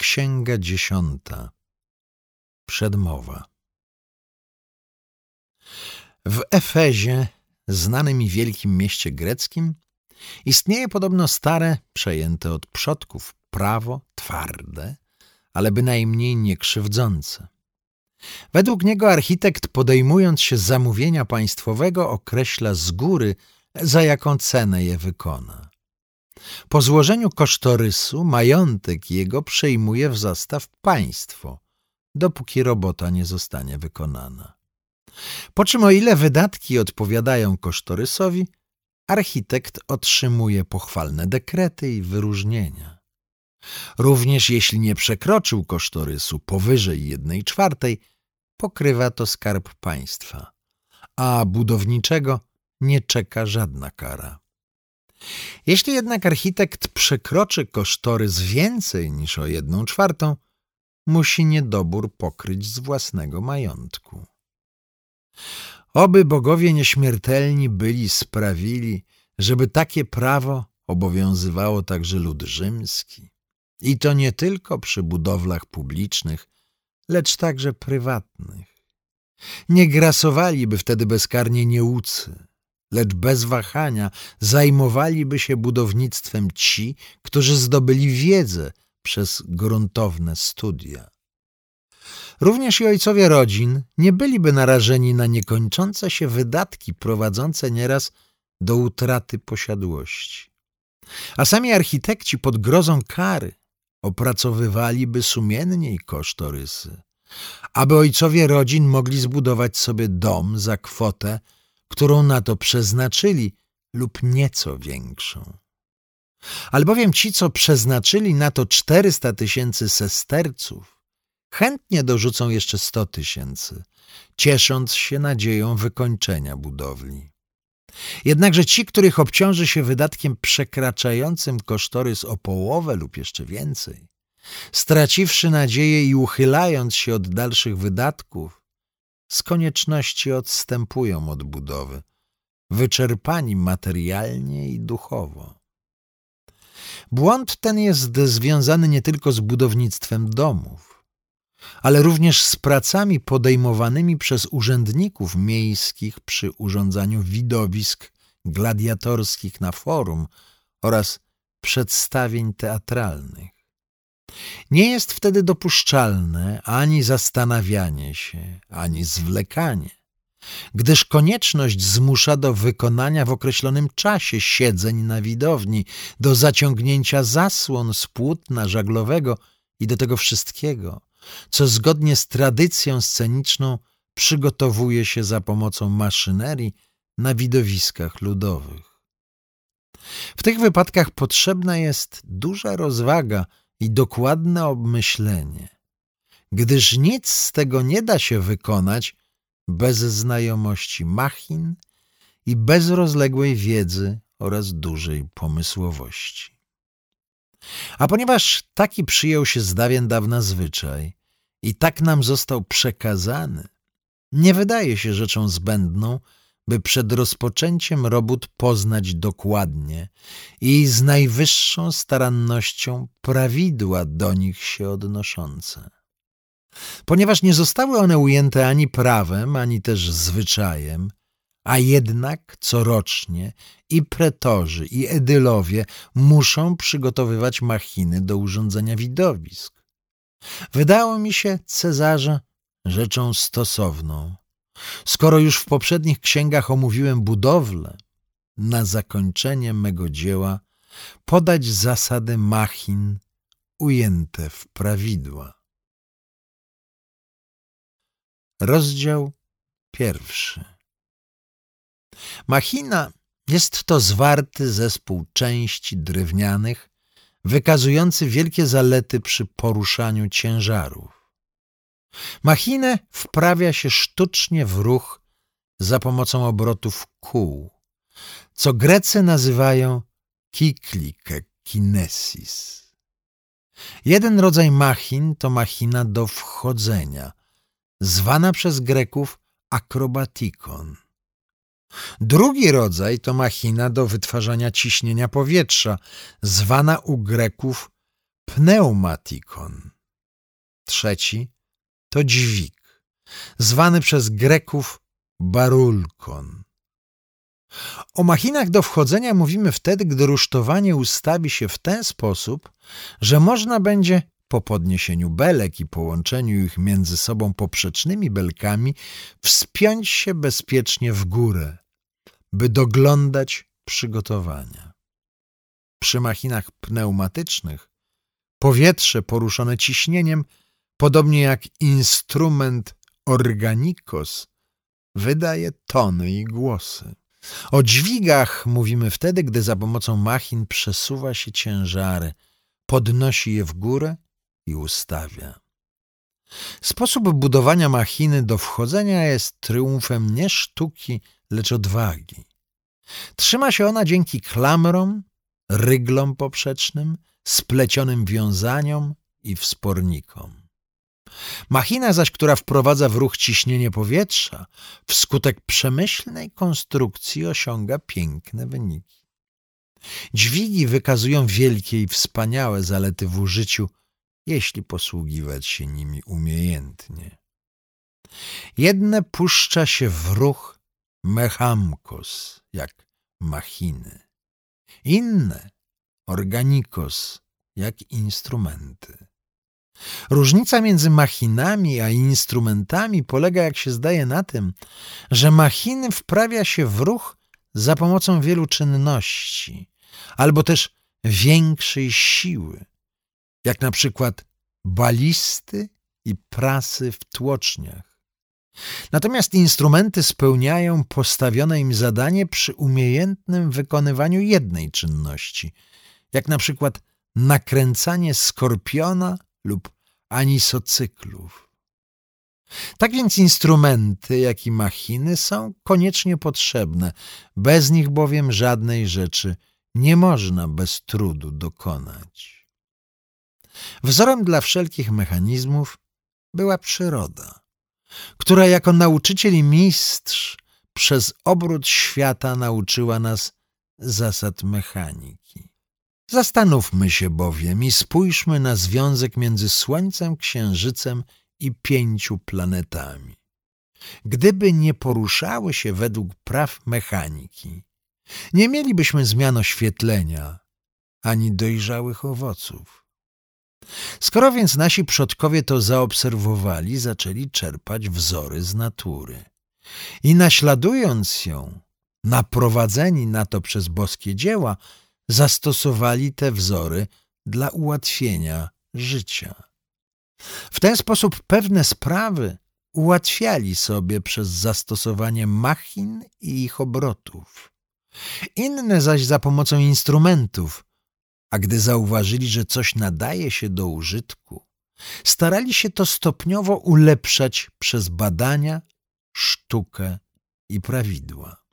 Księga 10. Przedmowa. W Efezie, znanym i wielkim mieście greckim, istnieje podobno stare, przejęte od przodków prawo, twarde, ale bynajmniej nie krzywdzące. Według niego architekt, podejmując się zamówienia państwowego, określa z góry, za jaką cenę je wykona. Po złożeniu kosztorysu majątek jego przejmuje w zastaw państwo, dopóki robota nie zostanie wykonana. Po czym, o ile wydatki odpowiadają kosztorysowi, architekt otrzymuje pochwalne dekrety i wyróżnienia. Również jeśli nie przekroczył kosztorysu powyżej 1/4, pokrywa to skarb państwa, a budowniczego nie czeka żadna kara. Jeśli jednak architekt przekroczy kosztorys więcej niż o 1/4, musi niedobór pokryć z własnego majątku. Oby bogowie nieśmiertelni byli sprawili, żeby takie prawo obowiązywało także lud rzymski. I to nie tylko przy budowlach publicznych, lecz także prywatnych. Nie grasowaliby wtedy bezkarnie nieucy, lecz bez wahania zajmowaliby się budownictwem ci, którzy zdobyli wiedzę przez gruntowne studia. Również i ojcowie rodzin nie byliby narażeni na niekończące się wydatki prowadzące nieraz do utraty posiadłości. A sami architekci pod grozą kary opracowywaliby sumienniej kosztorysy, aby ojcowie rodzin mogli zbudować sobie dom za kwotę, którą na to przeznaczyli, lub nieco większą. Albowiem ci, co przeznaczyli na to 400 000 sesterców, chętnie dorzucą jeszcze 100 000, ciesząc się nadzieją wykończenia budowli. Jednakże ci, których obciąży się wydatkiem przekraczającym kosztorys o połowę lub jeszcze więcej, straciwszy nadzieję i uchylając się od dalszych wydatków, z konieczności odstępują od budowy, wyczerpani materialnie i duchowo. Błąd ten jest związany nie tylko z budownictwem domów, ale również z pracami podejmowanymi przez urzędników miejskich przy urządzaniu widowisk gladiatorskich na forum oraz przedstawień teatralnych. Nie jest wtedy dopuszczalne ani zastanawianie się, ani zwlekanie, gdyż konieczność zmusza do wykonania w określonym czasie siedzeń na widowni, do zaciągnięcia zasłon z płótna żaglowego i do tego wszystkiego, co zgodnie z tradycją sceniczną przygotowuje się za pomocą maszynerii na widowiskach ludowych. W tych wypadkach potrzebna jest duża rozwaga i dokładne obmyślenie, gdyż nic z tego nie da się wykonać bez znajomości machin i bez rozległej wiedzy oraz dużej pomysłowości. A ponieważ taki przyjął się z dawien dawna zwyczaj i tak nam został przekazany, nie wydaje się rzeczą zbędną, by przed rozpoczęciem robót poznać dokładnie i z najwyższą starannością prawidła do nich się odnoszące. Ponieważ nie zostały one ujęte ani prawem, ani też zwyczajem, a jednak corocznie i pretorzy, i edylowie muszą przygotowywać machiny do urządzenia widowisk. Wydało mi się, Cezarze, rzeczą stosowną, skoro już w poprzednich księgach omówiłem budowlę, na zakończenie mego dzieła podać zasady machin ujęte w prawidła. Rozdział 1. Machina jest to zwarty zespół części drewnianych, wykazujący wielkie zalety przy poruszaniu ciężarów. Machinę wprawia się sztucznie w ruch za pomocą obrotów kół, co Grecy nazywają kinesis. Jeden rodzaj machin to machina do wchodzenia, zwana przez Greków akrobatikon. Drugi rodzaj to machina do wytwarzania ciśnienia powietrza, zwana u Greków pneumatikon. Trzeci to dźwig, zwany przez Greków barulkon. O machinach do wchodzenia mówimy wtedy, gdy rusztowanie ustawi się w ten sposób, że można będzie po podniesieniu belek i połączeniu ich między sobą poprzecznymi belkami wspiąć się bezpiecznie w górę, by doglądać przygotowania. Przy machinach pneumatycznych powietrze poruszone ciśnieniem, podobnie jak instrument organikos, wydaje tony i głosy. O dźwigach mówimy wtedy, gdy za pomocą machin przesuwa się ciężary, podnosi je w górę i ustawia. Sposób budowania machiny do wchodzenia jest triumfem nie sztuki, lecz odwagi. Trzyma się ona dzięki klamrom, ryglom poprzecznym, splecionym wiązaniom i wspornikom. Machina zaś, która wprowadza w ruch ciśnienie powietrza, wskutek przemyślnej konstrukcji osiąga piękne wyniki. Dźwigi wykazują wielkie i wspaniałe zalety w użyciu, jeśli posługiwać się nimi umiejętnie. Jedne puszcza się w ruch mechamkos, jak machiny. Inne organikos, jak instrumenty. Różnica między machinami a instrumentami polega, jak się zdaje, na tym, że machiny wprawia się w ruch za pomocą wielu czynności, albo też większej siły, jak na przykład balisty i prasy w tłoczniach. Natomiast instrumenty spełniają postawione im zadanie przy umiejętnym wykonywaniu jednej czynności, jak na przykład nakręcanie skorpiona lub anisocyklów. Tak więc instrumenty, jak i machiny są koniecznie potrzebne, bez nich bowiem żadnej rzeczy nie można bez trudu dokonać. Wzorem dla wszelkich mechanizmów była przyroda, która jako nauczyciel i mistrz przez obrót świata nauczyła nas zasad mechaniki. Zastanówmy się bowiem i spójrzmy na związek między Słońcem, Księżycem i 5 planetami. Gdyby nie poruszały się według praw mechaniki, nie mielibyśmy zmian oświetlenia ani dojrzałych owoców. Skoro więc nasi przodkowie to zaobserwowali, zaczęli czerpać wzory z natury i naśladując ją, naprowadzeni na to przez boskie dzieła, zastosowali te wzory dla ułatwienia życia. W ten sposób pewne sprawy ułatwiali sobie przez zastosowanie machin i ich obrotów. Inne zaś za pomocą instrumentów, a gdy zauważyli, że coś nadaje się do użytku, starali się to stopniowo ulepszać przez badania, sztukę i prawidła.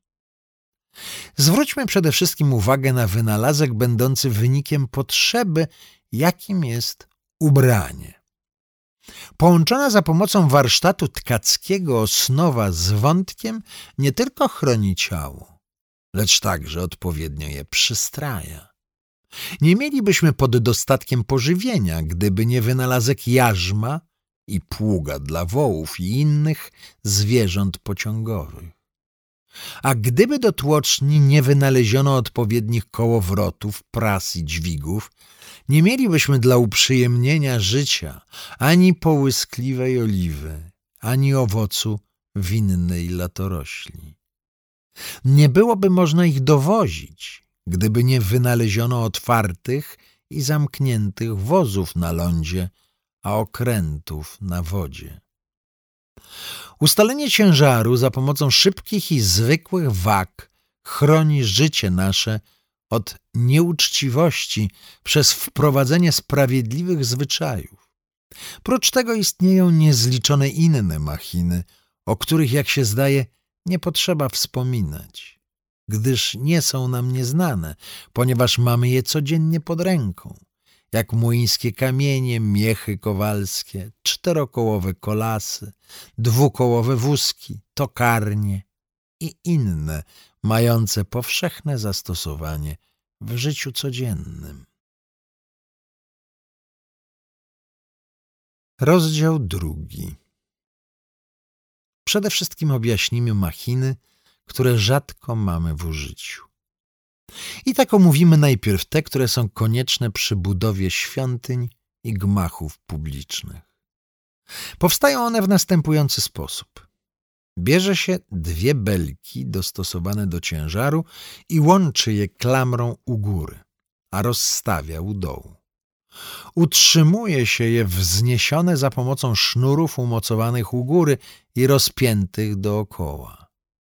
Zwróćmy przede wszystkim uwagę na wynalazek będący wynikiem potrzeby, jakim jest ubranie. Połączona za pomocą warsztatu tkackiego osnowa z wątkiem nie tylko chroni ciało, lecz także odpowiednio je przystraja. Nie mielibyśmy pod dostatkiem pożywienia, gdyby nie wynalazek jarzma i pługa dla wołów i innych zwierząt pociągowych. A gdyby do tłoczni nie wynaleziono odpowiednich kołowrotów, pras i dźwigów, nie mielibyśmy dla uprzyjemnienia życia ani połyskliwej oliwy, ani owocu winnej latorośli. Nie byłoby można ich dowozić, gdyby nie wynaleziono otwartych i zamkniętych wozów na lądzie, a okrętów na wodzie. Ustalenie ciężaru za pomocą szybkich i zwykłych wag chroni życie nasze od nieuczciwości przez wprowadzenie sprawiedliwych zwyczajów. Prócz tego istnieją niezliczone inne machiny, o których, jak się zdaje, nie potrzeba wspominać, gdyż nie są nam nieznane, ponieważ mamy je codziennie pod ręką, jak młyńskie kamienie, miechy kowalskie, czterokołowe kolasy, dwukołowe wózki, tokarnie i inne, mające powszechne zastosowanie w życiu codziennym. Rozdział 2. Przede wszystkim objaśnimy machiny, które rzadko mamy w użyciu. I tak omówimy najpierw te, które są konieczne przy budowie świątyń i gmachów publicznych. Powstają one w następujący sposób. Bierze się 2 belki dostosowane do ciężaru i łączy je klamrą u góry, a rozstawia u dołu. Utrzymuje się je wzniesione za pomocą sznurów umocowanych u góry i rozpiętych dookoła.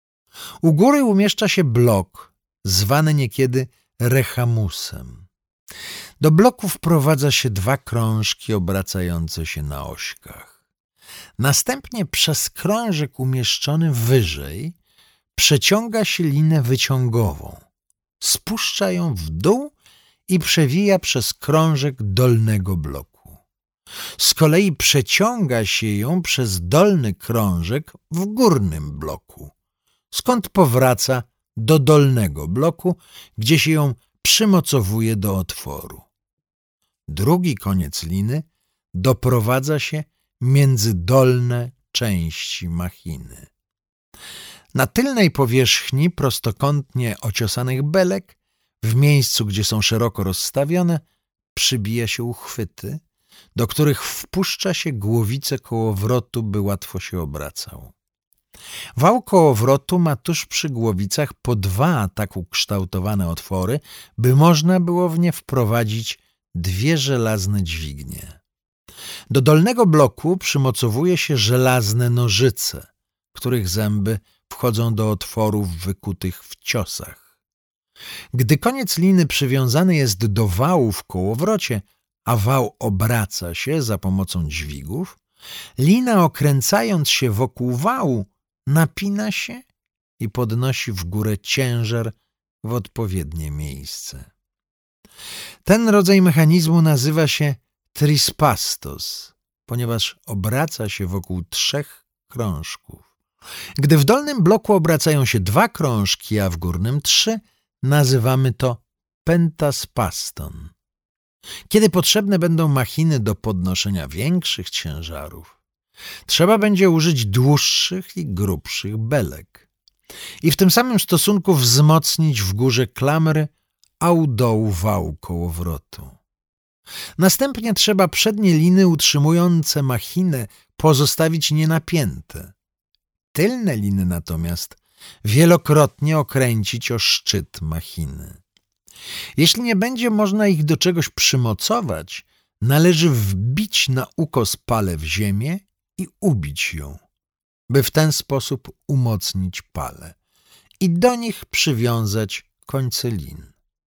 U góry umieszcza się blok, zwany niekiedy rechamusem. Do bloku wprowadza się 2 krążki obracające się na ośkach. Następnie przez krążek umieszczony wyżej przeciąga się linę wyciągową, spuszcza ją w dół i przewija przez krążek dolnego bloku. Z kolei przeciąga się ją przez dolny krążek w górnym bloku, skąd powraca do dolnego bloku, gdzie się ją przymocowuje do otworu. Drugi koniec liny doprowadza się między dolne części machiny. Na tylnej powierzchni prostokątnie ociosanych belek, w miejscu, gdzie są szeroko rozstawione, przybija się uchwyty, do których wpuszcza się głowicę kołowrotu, by łatwo się obracał. Wał kołowrotu ma tuż przy głowicach po 2 tak ukształtowane otwory, by można było w nie wprowadzić 2 żelazne dźwignie. Do dolnego bloku przymocowuje się żelazne nożyce, których zęby wchodzą do otworów wykutych w ciosach. Gdy koniec liny przywiązany jest do wału w kołowrocie, a wał obraca się za pomocą dźwigów, lina, okręcając się wokół wału, napina się i podnosi w górę ciężar w odpowiednie miejsce. Ten rodzaj mechanizmu nazywa się trispastos, ponieważ obraca się wokół 3 krążków. Gdy w dolnym bloku obracają się 2 krążki, a w górnym 3, nazywamy to pentaspaston. Kiedy potrzebne będą machiny do podnoszenia większych ciężarów, trzeba będzie użyć dłuższych i grubszych belek i w tym samym stosunku wzmocnić w górze klamry, a u dołu wał kołowrotu. Następnie trzeba przednie liny utrzymujące machinę pozostawić nienapięte. Tylne liny natomiast wielokrotnie okręcić o szczyt machiny. Jeśli nie będzie można ich do czegoś przymocować, należy wbić na ukos palę w ziemię i ubić ją, by w ten sposób umocnić palę i do nich przywiązać końce lin.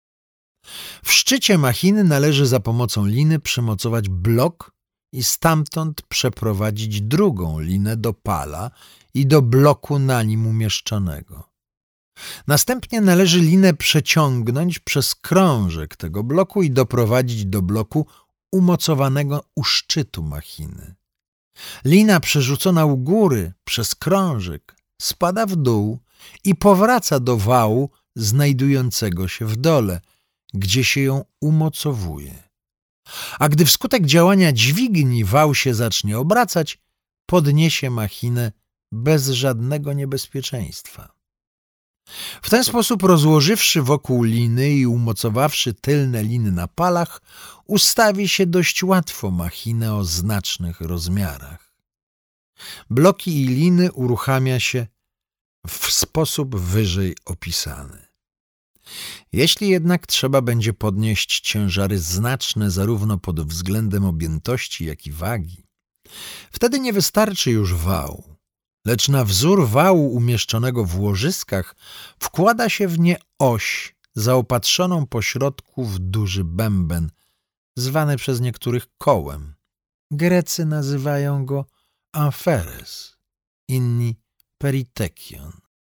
W szczycie machiny należy za pomocą liny przymocować blok i stamtąd przeprowadzić drugą linę do pala i do bloku na nim umieszczonego. Następnie należy linę przeciągnąć przez krążek tego bloku i doprowadzić do bloku umocowanego u szczytu machiny. Lina przerzucona u góry przez krążek spada w dół i powraca do wału znajdującego się w dole, gdzie się ją umocowuje. A gdy wskutek działania dźwigni wał się zacznie obracać, podniesie machinę bez żadnego niebezpieczeństwa. W ten sposób, rozłożywszy wokół liny i umocowawszy tylne liny na palach, ustawi się dość łatwo machinę o znacznych rozmiarach. Bloki i liny uruchamia się w sposób wyżej opisany. Jeśli jednak trzeba będzie podnieść ciężary znaczne zarówno pod względem objętości, jak i wagi, wtedy nie wystarczy już wał, lecz na wzór wału umieszczonego w łożyskach wkłada się w nie oś zaopatrzoną po środku w duży bęben, zwany przez niektórych kołem. Grecy nazywają go amferes, inni peritekion.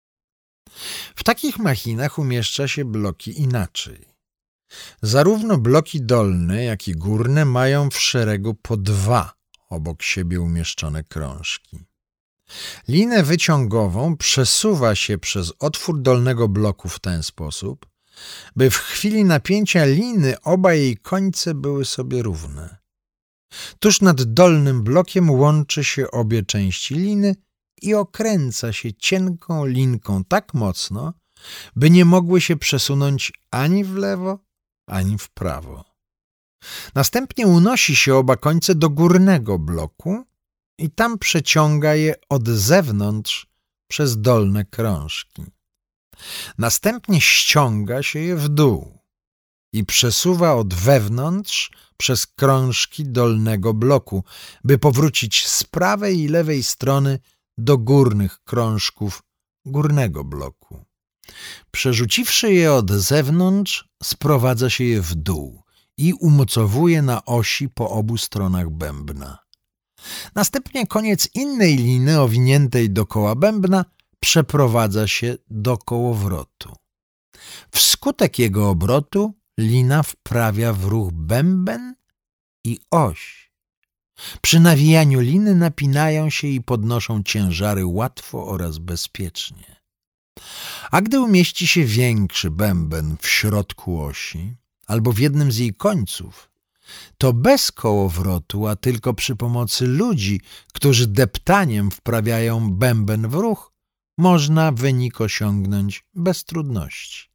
W takich machinach umieszcza się bloki inaczej. Zarówno bloki dolne, jak i górne mają w szeregu po 2 obok siebie umieszczone krążki. Linę wyciągową przesuwa się przez otwór dolnego bloku w ten sposób, by w chwili napięcia liny oba jej końce były sobie równe. Tuż nad dolnym blokiem łączy się obie części liny i okręca się cienką linką tak mocno, by nie mogły się przesunąć ani w lewo, ani w prawo. Następnie unosi się oba końce do górnego bloku i tam przeciąga je od zewnątrz przez dolne krążki. Następnie ściąga się je w dół i przesuwa od wewnątrz przez krążki dolnego bloku, by powrócić z prawej i lewej strony do górnych krążków górnego bloku. Przerzuciwszy je od zewnątrz, sprowadza się je w dół i umocowuje na osi po obu stronach bębna. Następnie koniec innej liny owiniętej dokoła bębna przeprowadza się do kołowrotu. Wskutek jego obrotu lina wprawia w ruch bęben i oś. Przy nawijaniu liny napinają się i podnoszą ciężary łatwo oraz bezpiecznie. A gdy umieści się większy bęben w środku osi albo w jednym z jej końców, to bez kołowrotu, a tylko przy pomocy ludzi, którzy deptaniem wprawiają bęben w ruch, można wynik osiągnąć bez trudności.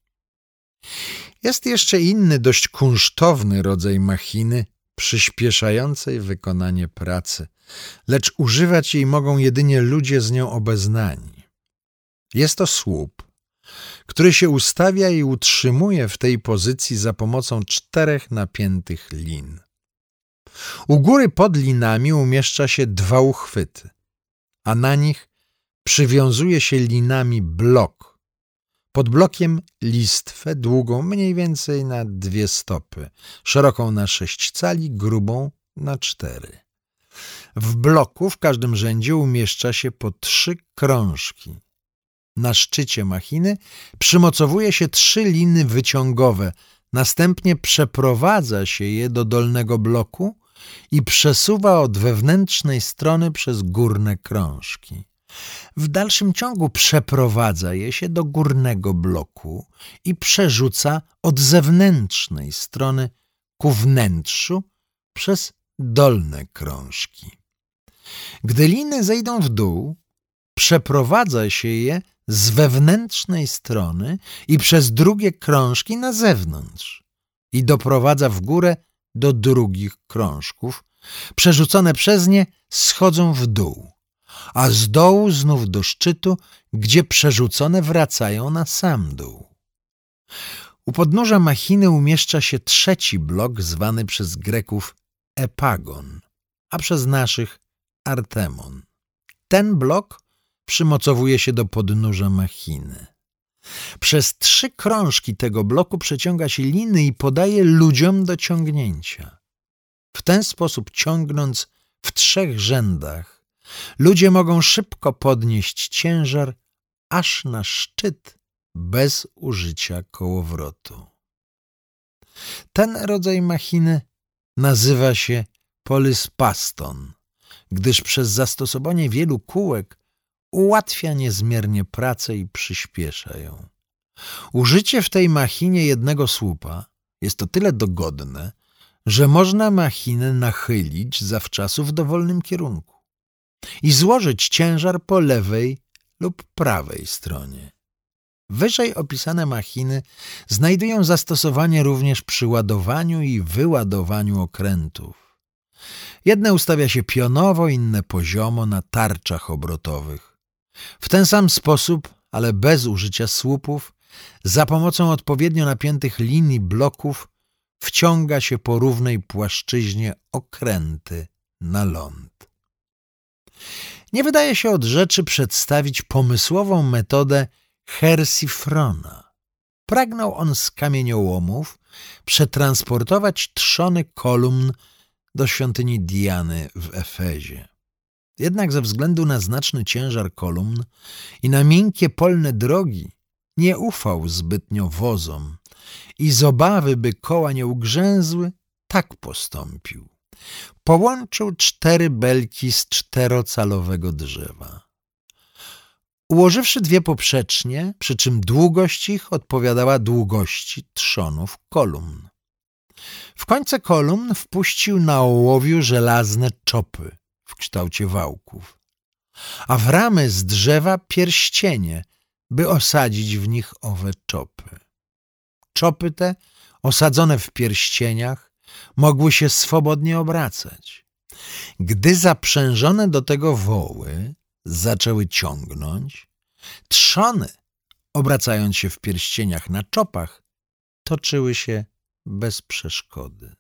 Jest jeszcze inny, dość kunsztowny rodzaj machiny przyspieszającej wykonanie pracy, lecz używać jej mogą jedynie ludzie z nią obeznani. Jest to słup, który się ustawia i utrzymuje w tej pozycji za pomocą 4 napiętych lin. U góry pod linami umieszcza się 2 uchwyty, a na nich przywiązuje się linami blok. Pod blokiem listwę długą mniej więcej na 2 stopy, szeroką na 6 cali, grubą na 4. W bloku w każdym rzędzie umieszcza się po 3 krążki. Na szczycie machiny przymocowuje się 3 liny wyciągowe, następnie przeprowadza się je do dolnego bloku i przesuwa od wewnętrznej strony przez górne krążki. W dalszym ciągu przeprowadza je się do górnego bloku i przerzuca od zewnętrznej strony ku wnętrzu przez dolne krążki. Gdy liny zejdą w dół, przeprowadza się je z wewnętrznej strony i przez drugie krążki na zewnątrz i doprowadza w górę do drugich krążków. Przerzucone przez nie schodzą w dół, a z dołu znów do szczytu, gdzie przerzucone wracają na sam dół. U podnóża machiny umieszcza się 3. blok zwany przez Greków epagon, a przez naszych artemon. Ten blok przymocowuje się do podnóża machiny. Przez 3 krążki tego bloku przeciąga się liny i podaje ludziom do ciągnięcia. W ten sposób ciągnąc w 3 rzędach, ludzie mogą szybko podnieść ciężar aż na szczyt bez użycia kołowrotu. Ten rodzaj machiny nazywa się polyspaston, gdyż przez zastosowanie wielu kółek ułatwia niezmiernie pracę i przyspiesza ją. Użycie w tej machinie jednego słupa jest to tyle dogodne, że można machinę nachylić zawczasu w dowolnym kierunku i złożyć ciężar po lewej lub prawej stronie. Wyżej opisane machiny znajdują zastosowanie również przy ładowaniu i wyładowaniu okrętów. Jedne ustawia się pionowo, inne poziomo na tarczach obrotowych. W ten sam sposób, ale bez użycia słupów, za pomocą odpowiednio napiętych linii bloków wciąga się po równej płaszczyźnie okręty na ląd. Nie wydaje się od rzeczy przedstawić pomysłową metodę Hersifrona. Pragnął on z kamieniołomów przetransportować trzony kolumn do świątyni Diany w Efezie. Jednak ze względu na znaczny ciężar kolumn i na miękkie polne drogi nie ufał zbytnio wozom i z obawy, by koła nie ugrzęzły, tak postąpił. Połączył 4 belki z 4-calowego drzewa. Ułożywszy 2 poprzecznie, przy czym długość ich odpowiadała długości trzonów kolumn. W końce kolumn wpuścił na ołowiu żelazne czopy w kształcie wałków, a w ramy z drzewa pierścienie, by osadzić w nich owe czopy. Czopy te, osadzone w pierścieniach, mogły się swobodnie obracać. Gdy zaprzężone do tego woły zaczęły ciągnąć, trzony, obracając się w pierścieniach na czopach, toczyły się bez przeszkody.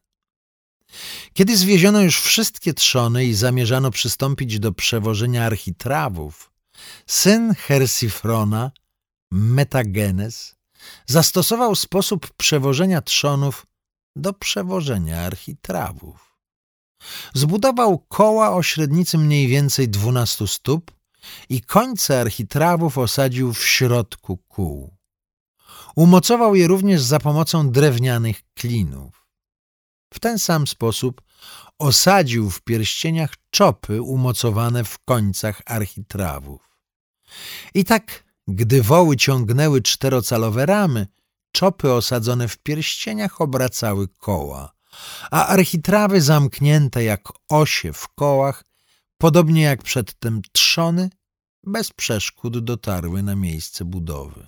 Kiedy zwieziono już wszystkie trzony i zamierzano przystąpić do przewożenia architrawów, syn Hersifrona, Metagenes, zastosował sposób przewożenia trzonów do przewożenia architrawów. Zbudował koła o średnicy mniej więcej 12 stóp i końce architrawów osadził w środku kół. Umocował je również za pomocą drewnianych klinów. W ten sam sposób osadził w pierścieniach czopy umocowane w końcach architrawów. I tak, gdy woły ciągnęły 4-calowe ramy, czopy osadzone w pierścieniach obracały koła, a architrawy zamknięte jak osie w kołach, podobnie jak przedtem trzony, bez przeszkód dotarły na miejsce budowy.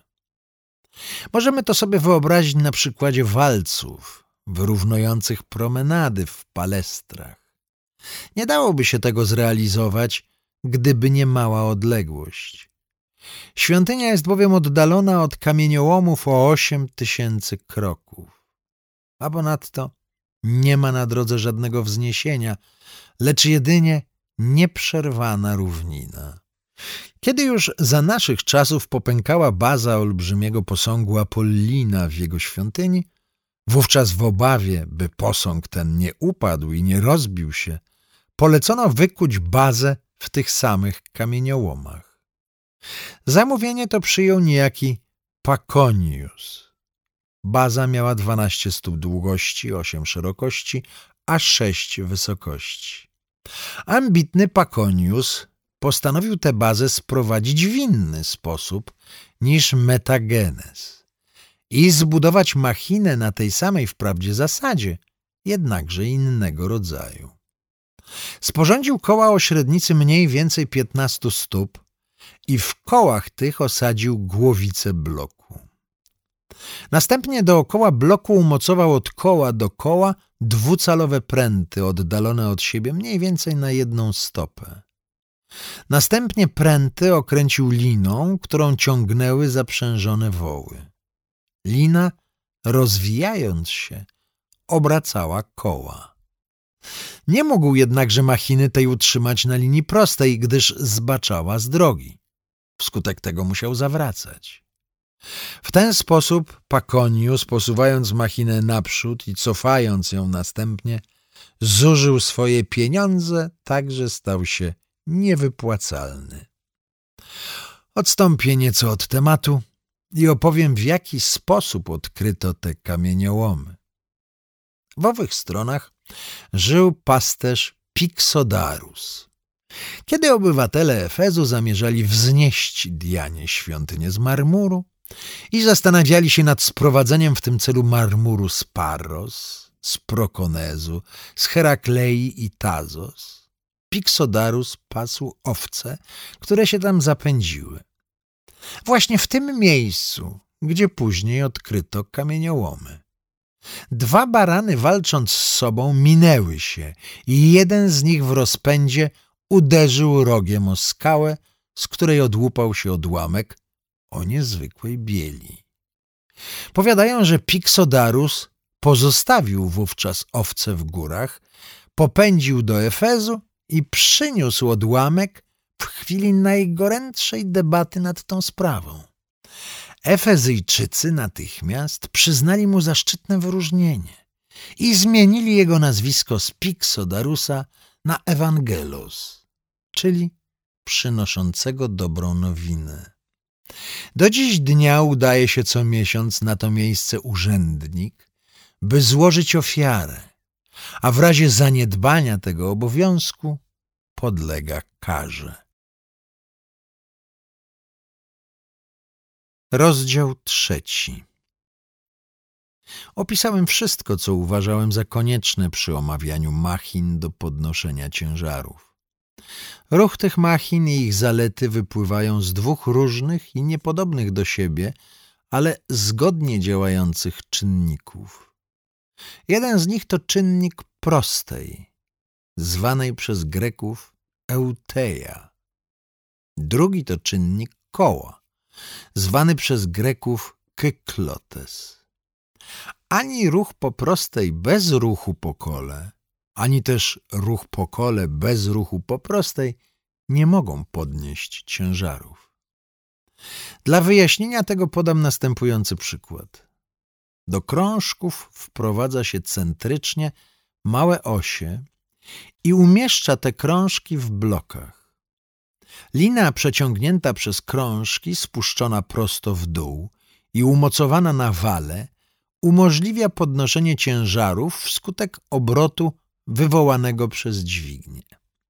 Możemy to sobie wyobrazić na przykładzie walców wyrównujących promenady w palestrach. Nie dałoby się tego zrealizować, gdyby nie mała odległość. Świątynia jest bowiem oddalona od kamieniołomów o 8000 kroków, a ponadto nie ma na drodze żadnego wzniesienia, lecz jedynie nieprzerwana równina. Kiedy już za naszych czasów popękała baza olbrzymiego posągu Apollina w jego świątyni, wówczas w obawie, by posąg ten nie upadł i nie rozbił się, polecono wykuć bazę w tych samych kamieniołomach. Zamówienie to przyjął niejaki Paconius. Baza miała 12 stóp długości, 8 szerokości, a 6 wysokości. Ambitny Paconius postanowił tę bazę sprowadzić w inny sposób niż Metagenes i zbudować machinę na tej samej wprawdzie zasadzie, jednakże innego rodzaju. Sporządził koła o średnicy mniej więcej 15 stóp i w kołach tych osadził głowicę bloku. Następnie dookoła bloku umocował od koła do koła 2-calowe pręty oddalone od siebie mniej więcej na 1 stopę. Następnie pręty okręcił liną, którą ciągnęły zaprzężone woły. Lina, rozwijając się, obracała koła. Nie mógł jednakże machiny tej utrzymać na linii prostej, gdyż zbaczała z drogi. Wskutek tego musiał zawracać. W ten sposób Paconius, posuwając machinę naprzód i cofając ją następnie, zużył swoje pieniądze, tak że stał się niewypłacalny. Odstąpię nieco od tematu i opowiem, w jaki sposób odkryto te kamieniołomy. W owych stronach żył pasterz Pixodarus. Kiedy obywatele Efezu zamierzali wznieść Dianie świątynię z marmuru i zastanawiali się nad sprowadzeniem w tym celu marmuru z Paros, z Prokonezu, z Heraklei i Tazos, Pixodarus pasł owce, które się tam zapędziły. Właśnie w tym miejscu, gdzie później odkryto kamieniołomy. 2 barany, walcząc z sobą, minęły się i jeden z nich w rozpędzie uderzył rogiem o skałę, z której odłupał się odłamek o niezwykłej bieli. Powiadają, że Pixodarus pozostawił wówczas owce w górach, popędził do Efezu i przyniósł odłamek w chwili najgorętszej debaty nad tą sprawą. Efezyjczycy natychmiast przyznali mu zaszczytne wyróżnienie i zmienili jego nazwisko z Pixodarusa na Evangelos, czyli przynoszącego dobrą nowinę. Do dziś dnia udaje się co miesiąc na to miejsce urzędnik, by złożyć ofiarę, a w razie zaniedbania tego obowiązku podlega karze. Rozdział 3. Opisałem wszystko, co uważałem za konieczne przy omawianiu machin do podnoszenia ciężarów. Ruch tych machin i ich zalety wypływają z dwóch różnych i niepodobnych do siebie, ale zgodnie działających czynników. Jeden z nich to czynnik prostej, zwanej przez Greków euteia. Drugi to czynnik koła, zwany przez Greków kyklotes. Ani ruch po prostej bez ruchu po kole, ani też ruch po kole bez ruchu po prostej nie mogą podnieść ciężarów. Dla wyjaśnienia tego podam następujący przykład. Do krążków wprowadza się centrycznie małe osie i umieszcza te krążki w blokach. Lina przeciągnięta przez krążki, spuszczona prosto w dół i umocowana na wale, umożliwia podnoszenie ciężarów wskutek obrotu wywołanego przez dźwignię.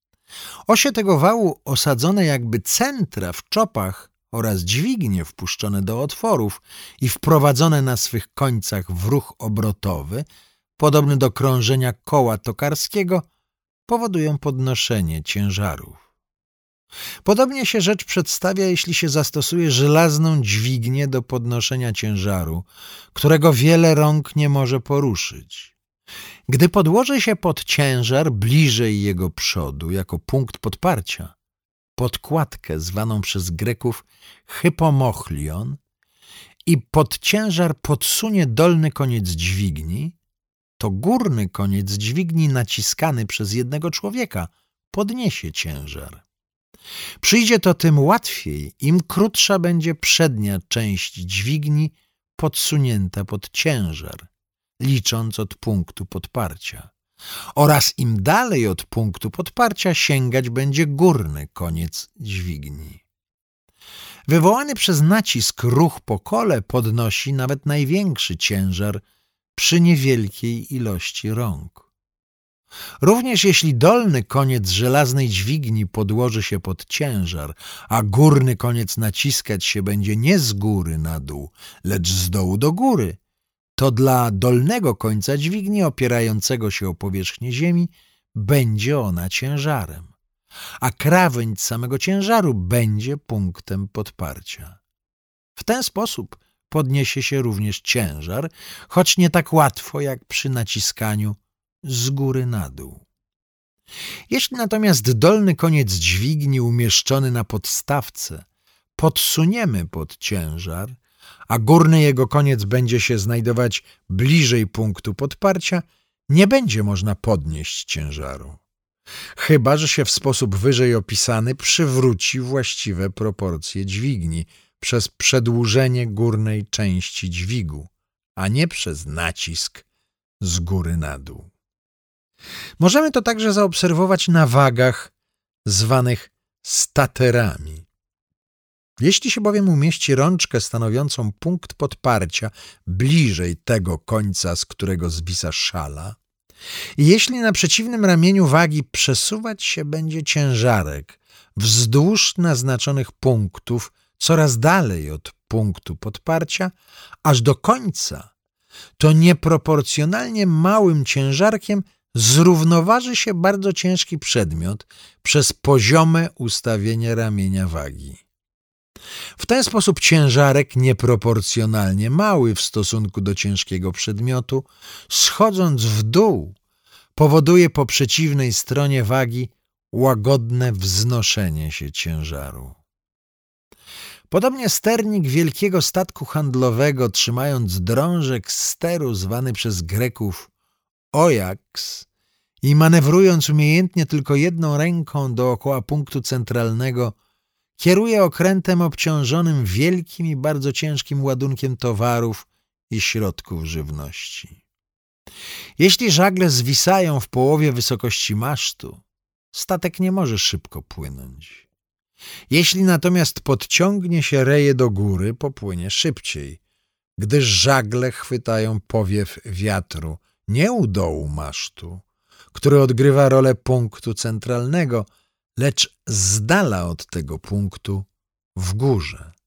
Osie tego wału osadzone jakby centra w czopach oraz dźwignie wpuszczone do otworów i wprowadzone na swych końcach w ruch obrotowy, podobny do krążenia koła tokarskiego, powodują podnoszenie ciężarów. Podobnie się rzecz przedstawia, jeśli się zastosuje żelazną dźwignię do podnoszenia ciężaru, którego wiele rąk nie może poruszyć. Gdy podłoży się pod ciężar bliżej jego przodu jako punkt podparcia, podkładkę zwaną przez Greków hypomochlion i pod ciężar podsunie dolny koniec dźwigni, to górny koniec dźwigni naciskany przez jednego człowieka podniesie ciężar. Przyjdzie to tym łatwiej, im krótsza będzie przednia część dźwigni podsunięta pod ciężar, licząc od punktu podparcia. Oraz im dalej od punktu podparcia sięgać będzie górny koniec dźwigni. Wywołany przez nacisk ruch po kole podnosi nawet największy ciężar przy niewielkiej ilości rąk. Również jeśli dolny koniec żelaznej dźwigni podłoży się pod ciężar, a górny koniec naciskać się będzie nie z góry na dół, lecz z dołu do góry, to dla dolnego końca dźwigni opierającego się o powierzchnię ziemi będzie ona ciężarem, a krawędź samego ciężaru będzie punktem podparcia. W ten sposób podniesie się również ciężar, choć nie tak łatwo jak przy naciskaniu z góry na dół. Jeśli natomiast dolny koniec dźwigni umieszczony na podstawce podsuniemy pod ciężar, a górny jego koniec będzie się znajdować bliżej punktu podparcia, nie będzie można podnieść ciężaru. Chyba że się w sposób wyżej opisany przywróci właściwe proporcje dźwigni przez przedłużenie górnej części dźwigu, a nie przez nacisk z góry na dół. Możemy to także zaobserwować na wagach zwanych staterami. Jeśli się bowiem umieści rączkę stanowiącą punkt podparcia bliżej tego końca, z którego zwisa szala, i jeśli na przeciwnym ramieniu wagi przesuwać się będzie ciężarek wzdłuż naznaczonych punktów coraz dalej od punktu podparcia, aż do końca, to nieproporcjonalnie małym ciężarkiem zrównoważy się bardzo ciężki przedmiot przez poziome ustawienie ramienia wagi. W ten sposób ciężarek nieproporcjonalnie mały w stosunku do ciężkiego przedmiotu, schodząc w dół, powoduje po przeciwnej stronie wagi łagodne wznoszenie się ciężaru. Podobnie sternik wielkiego statku handlowego, trzymając drążek steru zwany przez Greków ojaks i manewrując umiejętnie tylko jedną ręką dookoła punktu centralnego, kieruje okrętem obciążonym wielkim i bardzo ciężkim ładunkiem towarów i środków żywności. Jeśli żagle zwisają w połowie wysokości masztu, statek nie może szybko płynąć. Jeśli natomiast podciągnie się reje do góry, popłynie szybciej, gdyż żagle chwytają powiew wiatru nie u dołu masztu, który odgrywa rolę punktu centralnego, lecz z dala od tego punktu w górze.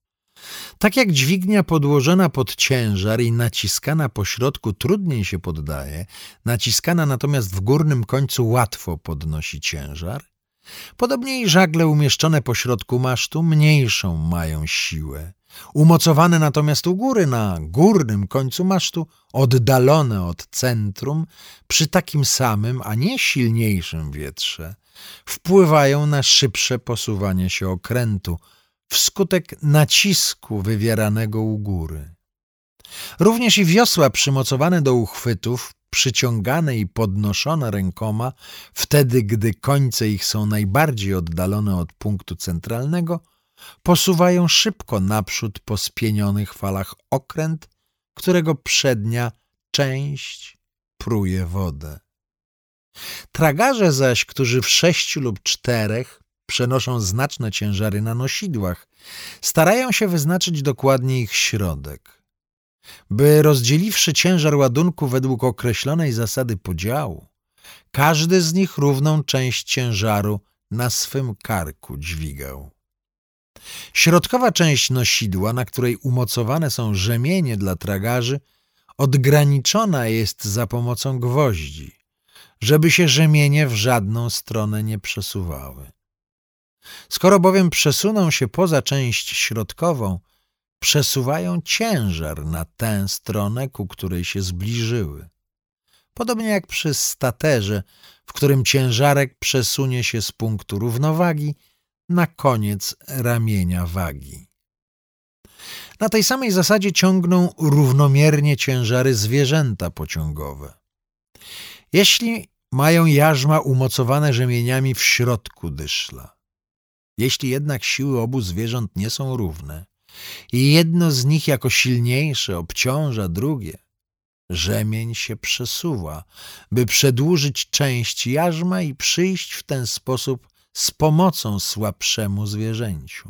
Tak jak dźwignia podłożona pod ciężar i naciskana po środku trudniej się poddaje, naciskana natomiast w górnym końcu łatwo podnosi ciężar, podobnie i żagle umieszczone po środku masztu mniejszą mają siłę. Umocowane natomiast u góry na górnym końcu masztu, oddalone od centrum, przy takim samym, a nie silniejszym wietrze, wpływają na szybsze posuwanie się okrętu wskutek nacisku wywieranego u góry. Również i wiosła przymocowane do uchwytów, przyciągane i podnoszone rękoma, wtedy gdy końce ich są najbardziej oddalone od punktu centralnego, posuwają szybko naprzód po spienionych falach okręt, którego przednia część pruje wodę. Tragarze zaś, którzy w 6 lub 4 przenoszą znaczne ciężary na nosidłach, starają się wyznaczyć dokładnie ich środek, by rozdzieliwszy ciężar ładunku według określonej zasady podziału, każdy z nich równą część ciężaru na swym karku dźwigał. Środkowa część nosidła, na której umocowane są rzemienie dla tragarzy, odgraniczona jest za pomocą gwoździ, żeby się rzemienie w żadną stronę nie przesuwały. Skoro bowiem przesuną się poza część środkową, przesuwają ciężar na tę stronę, ku której się zbliżyły. Podobnie jak przy staterze, w którym ciężarek przesunie się z punktu równowagi na koniec ramienia wagi. Na tej samej zasadzie ciągną równomiernie ciężary zwierzęta pociągowe. Jeśli mają jarzma umocowane rzemieniami w środku dyszla, jeśli jednak siły obu zwierząt nie są równe i jedno z nich jako silniejsze obciąża drugie, rzemień się przesuwa, by przedłużyć część jarzma i przyjść w ten sposób z pomocą słabszemu zwierzęciu.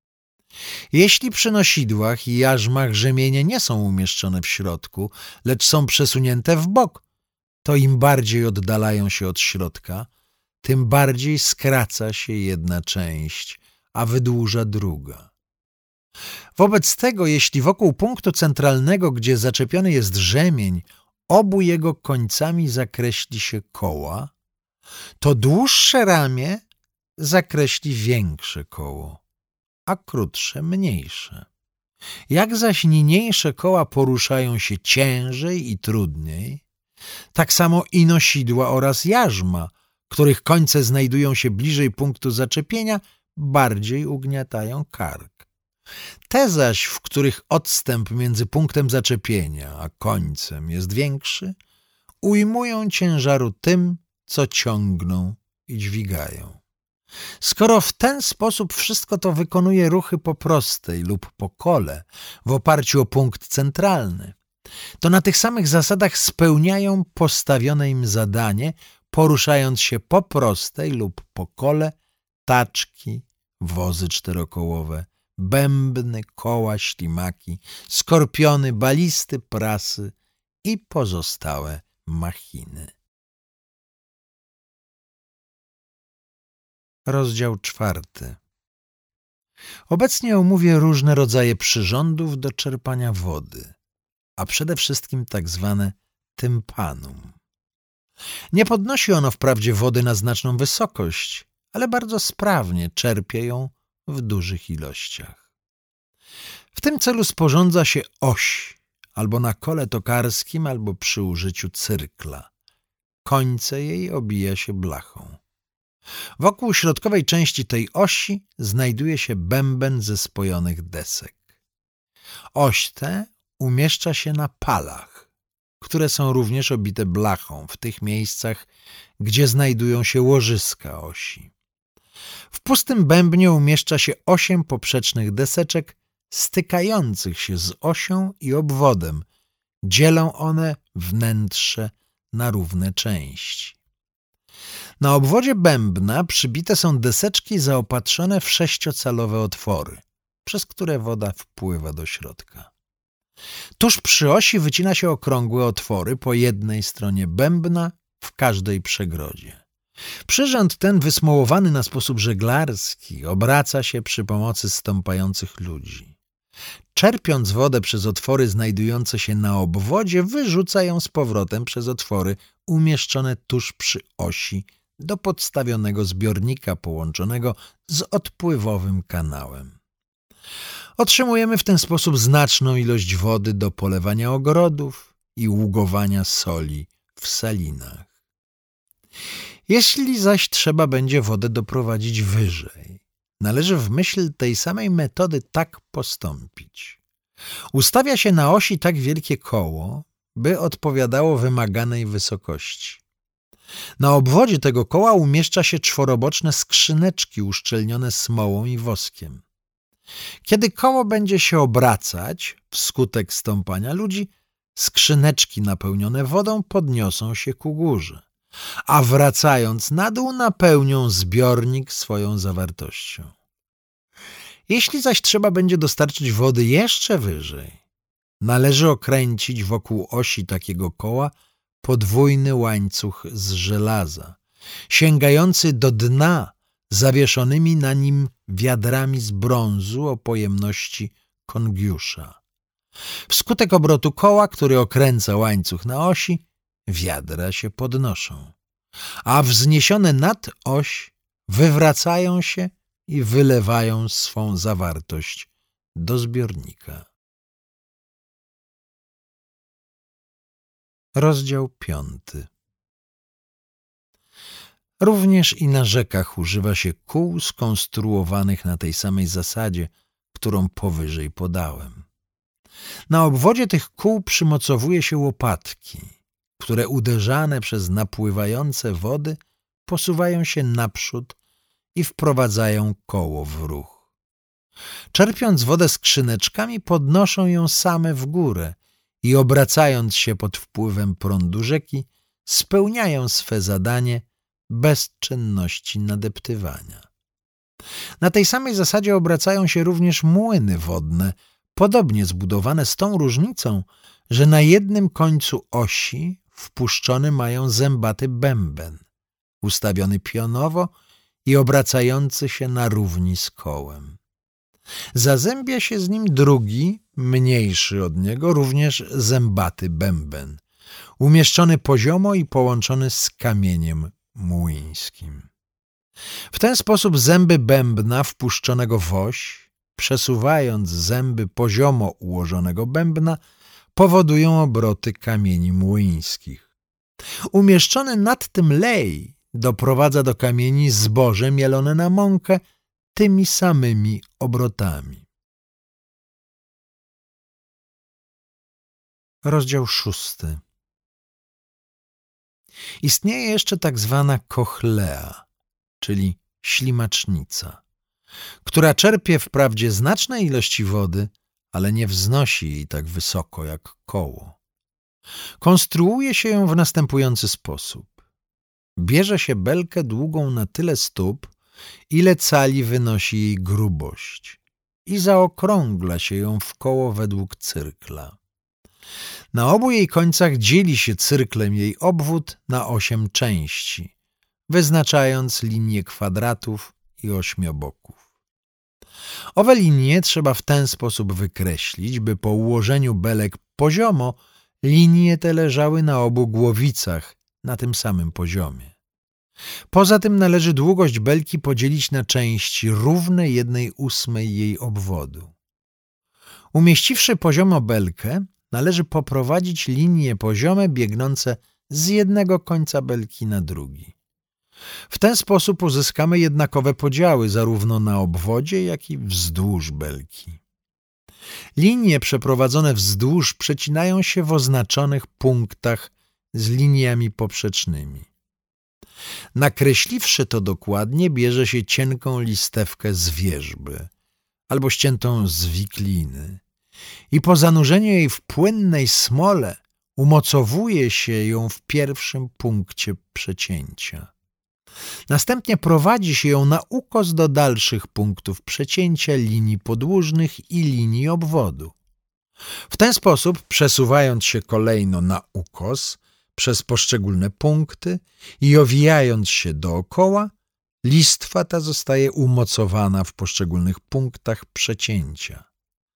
Jeśli przy nosidłach i jarzmach rzemienie nie są umieszczone w środku, lecz są przesunięte w bok, to im bardziej oddalają się od środka, tym bardziej skraca się jedna część, a wydłuża druga. Wobec tego, jeśli wokół punktu centralnego, gdzie zaczepiony jest rzemień, obu jego końcami zakreśli się koła, to dłuższe ramię zakreśli większe koło, a krótsze mniejsze. Jak zaś niniejsze koła poruszają się ciężej i trudniej, tak samo i nosidła oraz jarzma, których końce znajdują się bliżej punktu zaczepienia, bardziej ugniatają kark. Te zaś, w których odstęp między punktem zaczepienia a końcem jest większy, ujmują ciężaru tym, co ciągną i dźwigają. Skoro w ten sposób wszystko to wykonuje ruchy po prostej lub po kole w oparciu o punkt centralny, to na tych samych zasadach spełniają postawione im zadanie, poruszając się po prostej lub po kole taczki, wozy czterokołowe, bębny, koła, ślimaki, skorpiony, balisty, prasy i pozostałe machiny. Rozdział 4. Obecnie omówię różne rodzaje przyrządów do czerpania wody, a przede wszystkim tak zwane tympanum. Nie podnosi ono wprawdzie wody na znaczną wysokość, ale bardzo sprawnie czerpie ją w dużych ilościach. W tym celu sporządza się oś, albo na kole tokarskim, albo przy użyciu cyrkla. Końce jej obija się blachą. Wokół środkowej części tej osi znajduje się bęben ze spojonych desek. Oś tę umieszcza się na palach, które są również obite blachą w tych miejscach, gdzie znajdują się łożyska osi. W pustym bębnie umieszcza się 8 poprzecznych deseczek stykających się z osią i obwodem. Dzielą one wnętrze na równe części. Na obwodzie bębna przybite są deseczki zaopatrzone w 6-calowe otwory, przez które woda wpływa do środka. Tuż przy osi wycina się okrągłe otwory po jednej stronie bębna w każdej przegrodzie. Przyrząd ten, wysmołowany na sposób żeglarski, obraca się przy pomocy stąpających ludzi. Czerpiąc wodę przez otwory znajdujące się na obwodzie, wyrzuca ją z powrotem przez otwory umieszczone tuż przy osi do podstawionego zbiornika połączonego z odpływowym kanałem. Otrzymujemy w ten sposób znaczną ilość wody do polewania ogrodów i ługowania soli w salinach. Jeśli zaś trzeba będzie wodę doprowadzić wyżej, należy w myśl tej samej metody tak postąpić. Ustawia się na osi tak wielkie koło, by odpowiadało wymaganej wysokości. Na obwodzie tego koła umieszcza się czworoboczne skrzyneczki uszczelnione smołą i woskiem. Kiedy koło będzie się obracać wskutek stąpania ludzi, skrzyneczki napełnione wodą podniosą się ku górze, a wracając na dół napełnią zbiornik swoją zawartością. Jeśli zaś trzeba będzie dostarczyć wody jeszcze wyżej, należy okręcić wokół osi takiego koła podwójny łańcuch z żelaza, sięgający do dna zawieszonymi na nim wiadrami z brązu o pojemności kongiusza. Wskutek obrotu koła, który okręca łańcuch na osi, wiadra się podnoszą, a wzniesione nad oś wywracają się i wylewają swą zawartość do zbiornika. Rozdział 5. Również i na rzekach używa się kół skonstruowanych na tej samej zasadzie, którą powyżej podałem. Na obwodzie tych kół przymocowuje się łopatki, które uderzane przez napływające wody posuwają się naprzód i wprowadzają koło w ruch. Czerpiąc wodę skrzyneczkami, podnoszą ją same w górę i obracając się pod wpływem prądu rzeki, spełniają swe zadanie bez czynności nadeptywania. Na tej samej zasadzie obracają się również młyny wodne, podobnie zbudowane z tą różnicą, że na jednym końcu osi wpuszczony mają zębaty bęben, ustawiony pionowo i obracający się na równi z kołem. Zazębia się z nim drugi, mniejszy od niego, również zębaty bęben, umieszczony poziomo i połączony z kamieniem młyńskim. W ten sposób zęby bębna wpuszczonego w oś, przesuwając zęby poziomo ułożonego bębna, powodują obroty kamieni młyńskich. Umieszczony nad tym lej doprowadza do kamieni zboże mielone na mąkę tymi samymi obrotami. Rozdział 6. Istnieje jeszcze tak zwana kochlea, czyli ślimacznica, która czerpie wprawdzie znaczne ilości wody, ale nie wznosi jej tak wysoko jak koło. Konstruuje się ją w następujący sposób. Bierze się belkę długą na tyle stóp, ile cali wynosi jej grubość i zaokrągla się ją w koło według cyrkla. Na obu jej końcach dzieli się cyrklem jej obwód na 8 części, wyznaczając linie kwadratów i ośmioboków. Owe linie trzeba w ten sposób wykreślić, by po ułożeniu belek poziomo linie te leżały na obu głowicach na tym samym poziomie. Poza tym należy długość belki podzielić na części równe 1/8 jej obwodu. Umieściwszy poziomo belkę, należy poprowadzić linie poziome biegnące z jednego końca belki na drugi. W ten sposób uzyskamy jednakowe podziały zarówno na obwodzie, jak i wzdłuż belki. Linie przeprowadzone wzdłuż przecinają się w oznaczonych punktach z liniami poprzecznymi. Nakreśliwszy to dokładnie, bierze się cienką listewkę z wierzby albo ściętą z wikliny i po zanurzeniu jej w płynnej smole umocowuje się ją w pierwszym punkcie przecięcia. Następnie prowadzi się ją na ukos do dalszych punktów przecięcia linii podłużnych i linii obwodu. W ten sposób, przesuwając się kolejno na ukos przez poszczególne punkty i owijając się dookoła, listwa ta zostaje umocowana w poszczególnych punktach przecięcia.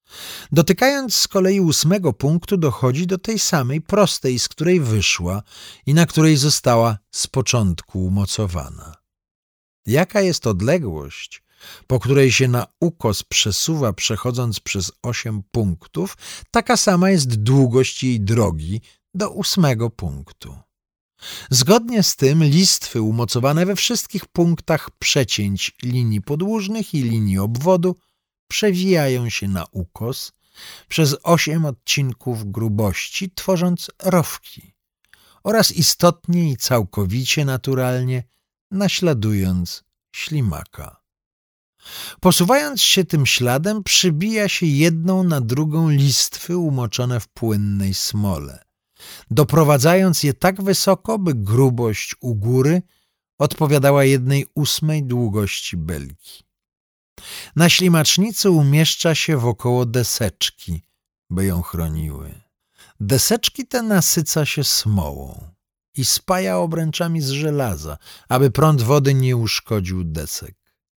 Dotykając z kolei 8. punktu dochodzi do tej samej prostej, z której wyszła i na której została z początku umocowana. Jaka jest odległość, po której się na ukos przesuwa, przechodząc przez 8 punktów, taka sama jest długość jej drogi do 8. punktu. Zgodnie z tym listwy umocowane we wszystkich punktach przecięć linii podłużnych i linii obwodu przewijają się na ukos przez 8 odcinków grubości, tworząc rowki oraz istotnie i całkowicie naturalnie naśladując ślimaka. Posuwając się tym śladem, przybija się jedną na drugą listwy umoczone w płynnej smole, doprowadzając je tak wysoko, by grubość u góry odpowiadała 1/8 długości belki. Na ślimacznicy umieszcza się wokoło deseczki, by ją chroniły. Deseczki te nasyca się smołą i spaja obręczami z żelaza, aby prąd wody nie uszkodził desek.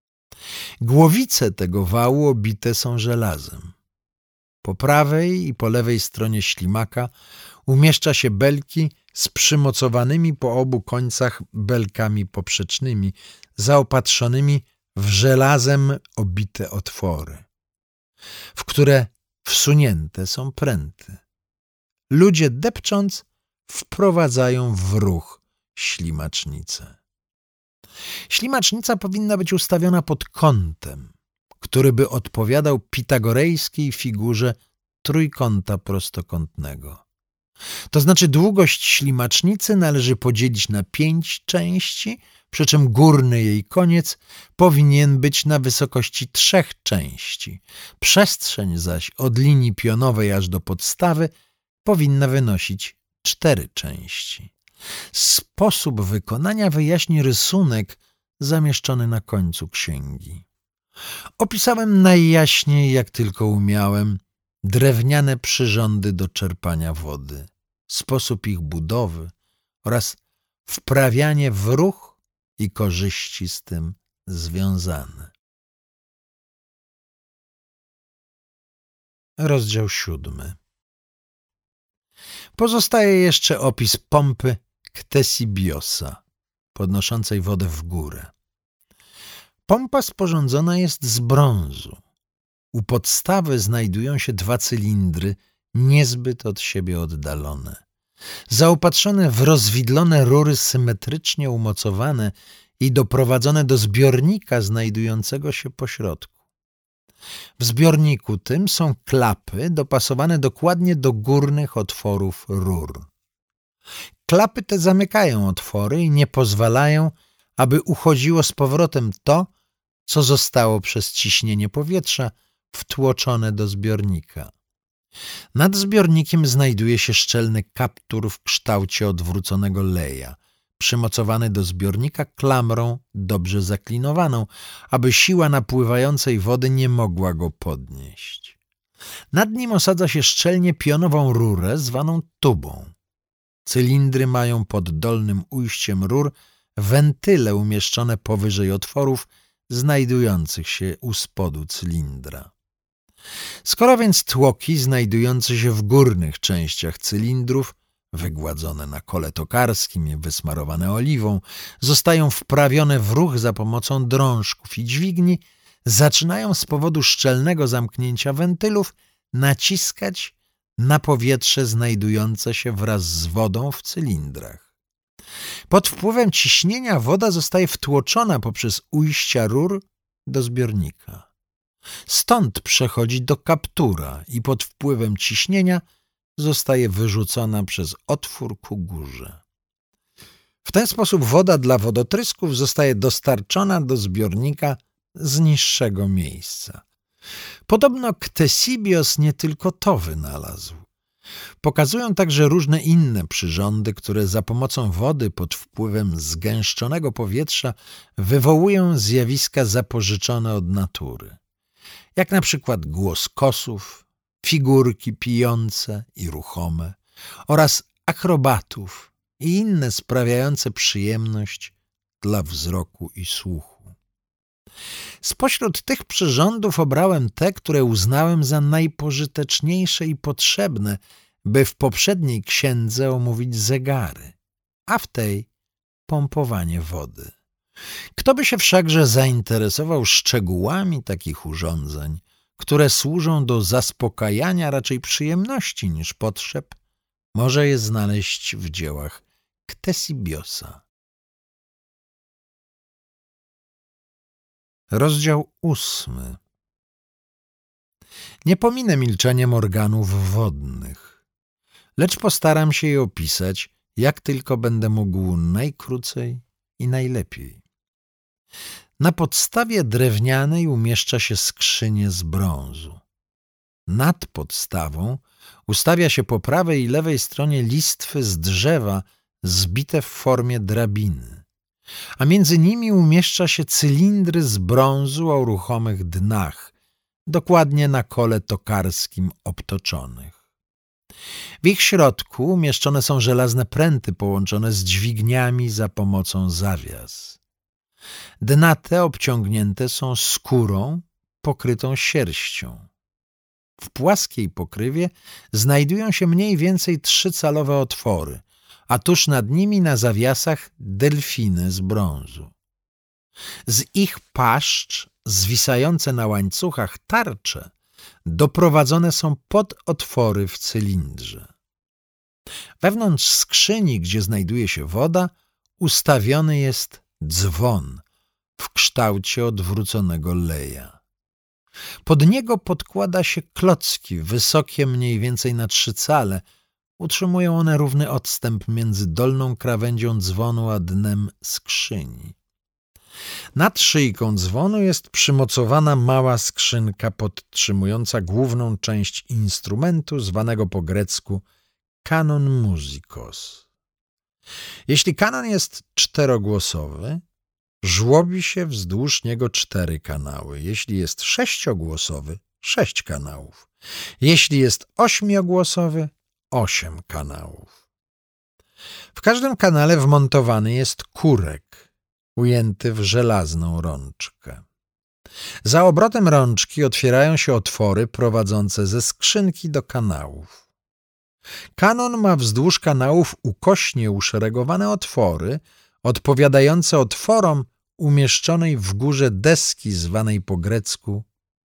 Głowice tego wału obite są żelazem. Po prawej i po lewej stronie ślimaka umieszcza się belki z przymocowanymi po obu końcach belkami poprzecznymi, zaopatrzonymi w żelazem obite otwory, w które wsunięte są pręty. Ludzie depcząc wprowadzają w ruch ślimacznicę. Ślimacznica powinna być ustawiona pod kątem, który by odpowiadał pitagorejskiej figurze trójkąta prostokątnego. To znaczy długość ślimacznicy należy podzielić na 5 części, przy czym górny jej koniec powinien być na wysokości 3 części. Przestrzeń zaś od linii pionowej aż do podstawy powinna wynosić 4 części. Sposób wykonania wyjaśni rysunek zamieszczony na końcu księgi. Opisałem najjaśniej, jak tylko umiałem, drewniane przyrządy do czerpania wody, sposób ich budowy oraz wprawianie w ruch i korzyści z tym związane. Rozdział 7. Pozostaje jeszcze opis pompy Ktesibiosa, podnoszącej wodę w górę. Pompa sporządzona jest z brązu. U podstawy znajdują się 2 cylindry, niezbyt od siebie oddalone, zaopatrzone w rozwidlone rury symetrycznie umocowane i doprowadzone do zbiornika znajdującego się pośrodku. W zbiorniku tym są klapy dopasowane dokładnie do górnych otworów rur. Klapy te zamykają otwory i nie pozwalają, aby uchodziło z powrotem to, co zostało przez ciśnienie powietrza wtłoczone do zbiornika. Nad zbiornikiem znajduje się szczelny kaptur w kształcie odwróconego leja, przymocowany do zbiornika klamrą dobrze zaklinowaną, aby siła napływającej wody nie mogła go podnieść. Nad nim osadza się szczelnie pionową rurę zwaną tubą. Cylindry mają pod dolnym ujściem rur wentyle umieszczone powyżej otworów znajdujących się u spodu cylindra. Skoro więc tłoki znajdujące się w górnych częściach cylindrów, wygładzone na kole tokarskim i wysmarowane oliwą, zostają wprawione w ruch za pomocą drążków i dźwigni, zaczynają z powodu szczelnego zamknięcia wentylów naciskać na powietrze znajdujące się wraz z wodą w cylindrach. Pod wpływem ciśnienia woda zostaje wtłoczona poprzez ujścia rur do zbiornika. Stąd przechodzi do kaptura i pod wpływem ciśnienia zostaje wyrzucona przez otwór ku górze. W ten sposób woda dla wodotrysków zostaje dostarczona do zbiornika z niższego miejsca. Podobno Ktesibios nie tylko to wynalazł. Pokazują także różne inne przyrządy, które za pomocą wody pod wpływem zgęszczonego powietrza wywołują zjawiska zapożyczone od natury, jak na przykład głos kosów, figurki pijące i ruchome oraz akrobatów i inne sprawiające przyjemność dla wzroku i słuchu. Spośród tych przyrządów obrałem te, które uznałem za najpożyteczniejsze i potrzebne, by w poprzedniej księdze omówić zegary, a w tej pompowanie wody. Kto by się wszakże zainteresował szczegółami takich urządzeń, które służą do zaspokajania raczej przyjemności niż potrzeb, może je znaleźć w dziełach Ktesibiosa. Rozdział 8. Nie pominę milczeniem organów wodnych, lecz postaram się je opisać, jak tylko będę mógł najkrócej i najlepiej. Na podstawie drewnianej umieszcza się skrzynię z brązu. Nad podstawą ustawia się po prawej i lewej stronie listwy z drzewa zbite w formie drabiny, a między nimi umieszcza się cylindry z brązu o ruchomych dnach, dokładnie na kole tokarskim obtoczonych. W ich środku umieszczone są żelazne pręty połączone z dźwigniami za pomocą zawias. Dna te obciągnięte są skórą pokrytą sierścią. W płaskiej pokrywie znajdują się mniej więcej 3-calowe otwory, a tuż nad nimi na zawiasach delfiny z brązu. Z ich paszcz zwisające na łańcuchach tarcze doprowadzone są pod otwory w cylindrze. Wewnątrz skrzyni, gdzie znajduje się woda, ustawiony jest dzwon w kształcie odwróconego leja. Pod niego podkłada się klocki wysokie mniej więcej na 3 cale. Utrzymują one równy odstęp między dolną krawędzią dzwonu a dnem skrzyni. Nad szyjką dzwonu jest przymocowana mała skrzynka podtrzymująca główną część instrumentu zwanego po grecku kanon musicos. Jeśli kanon jest 4-głosowy, żłobi się wzdłuż niego 4 kanały. Jeśli jest 6-głosowy, 6 kanałów. Jeśli jest 8-głosowy, 8 kanałów. W każdym kanale wmontowany jest kurek, ujęty w żelazną rączkę. Za obrotem rączki otwierają się otwory prowadzące ze skrzynki do kanałów. Kanon ma wzdłuż kanałów ukośnie uszeregowane otwory, odpowiadające otworom umieszczonej w górze deski zwanej po grecku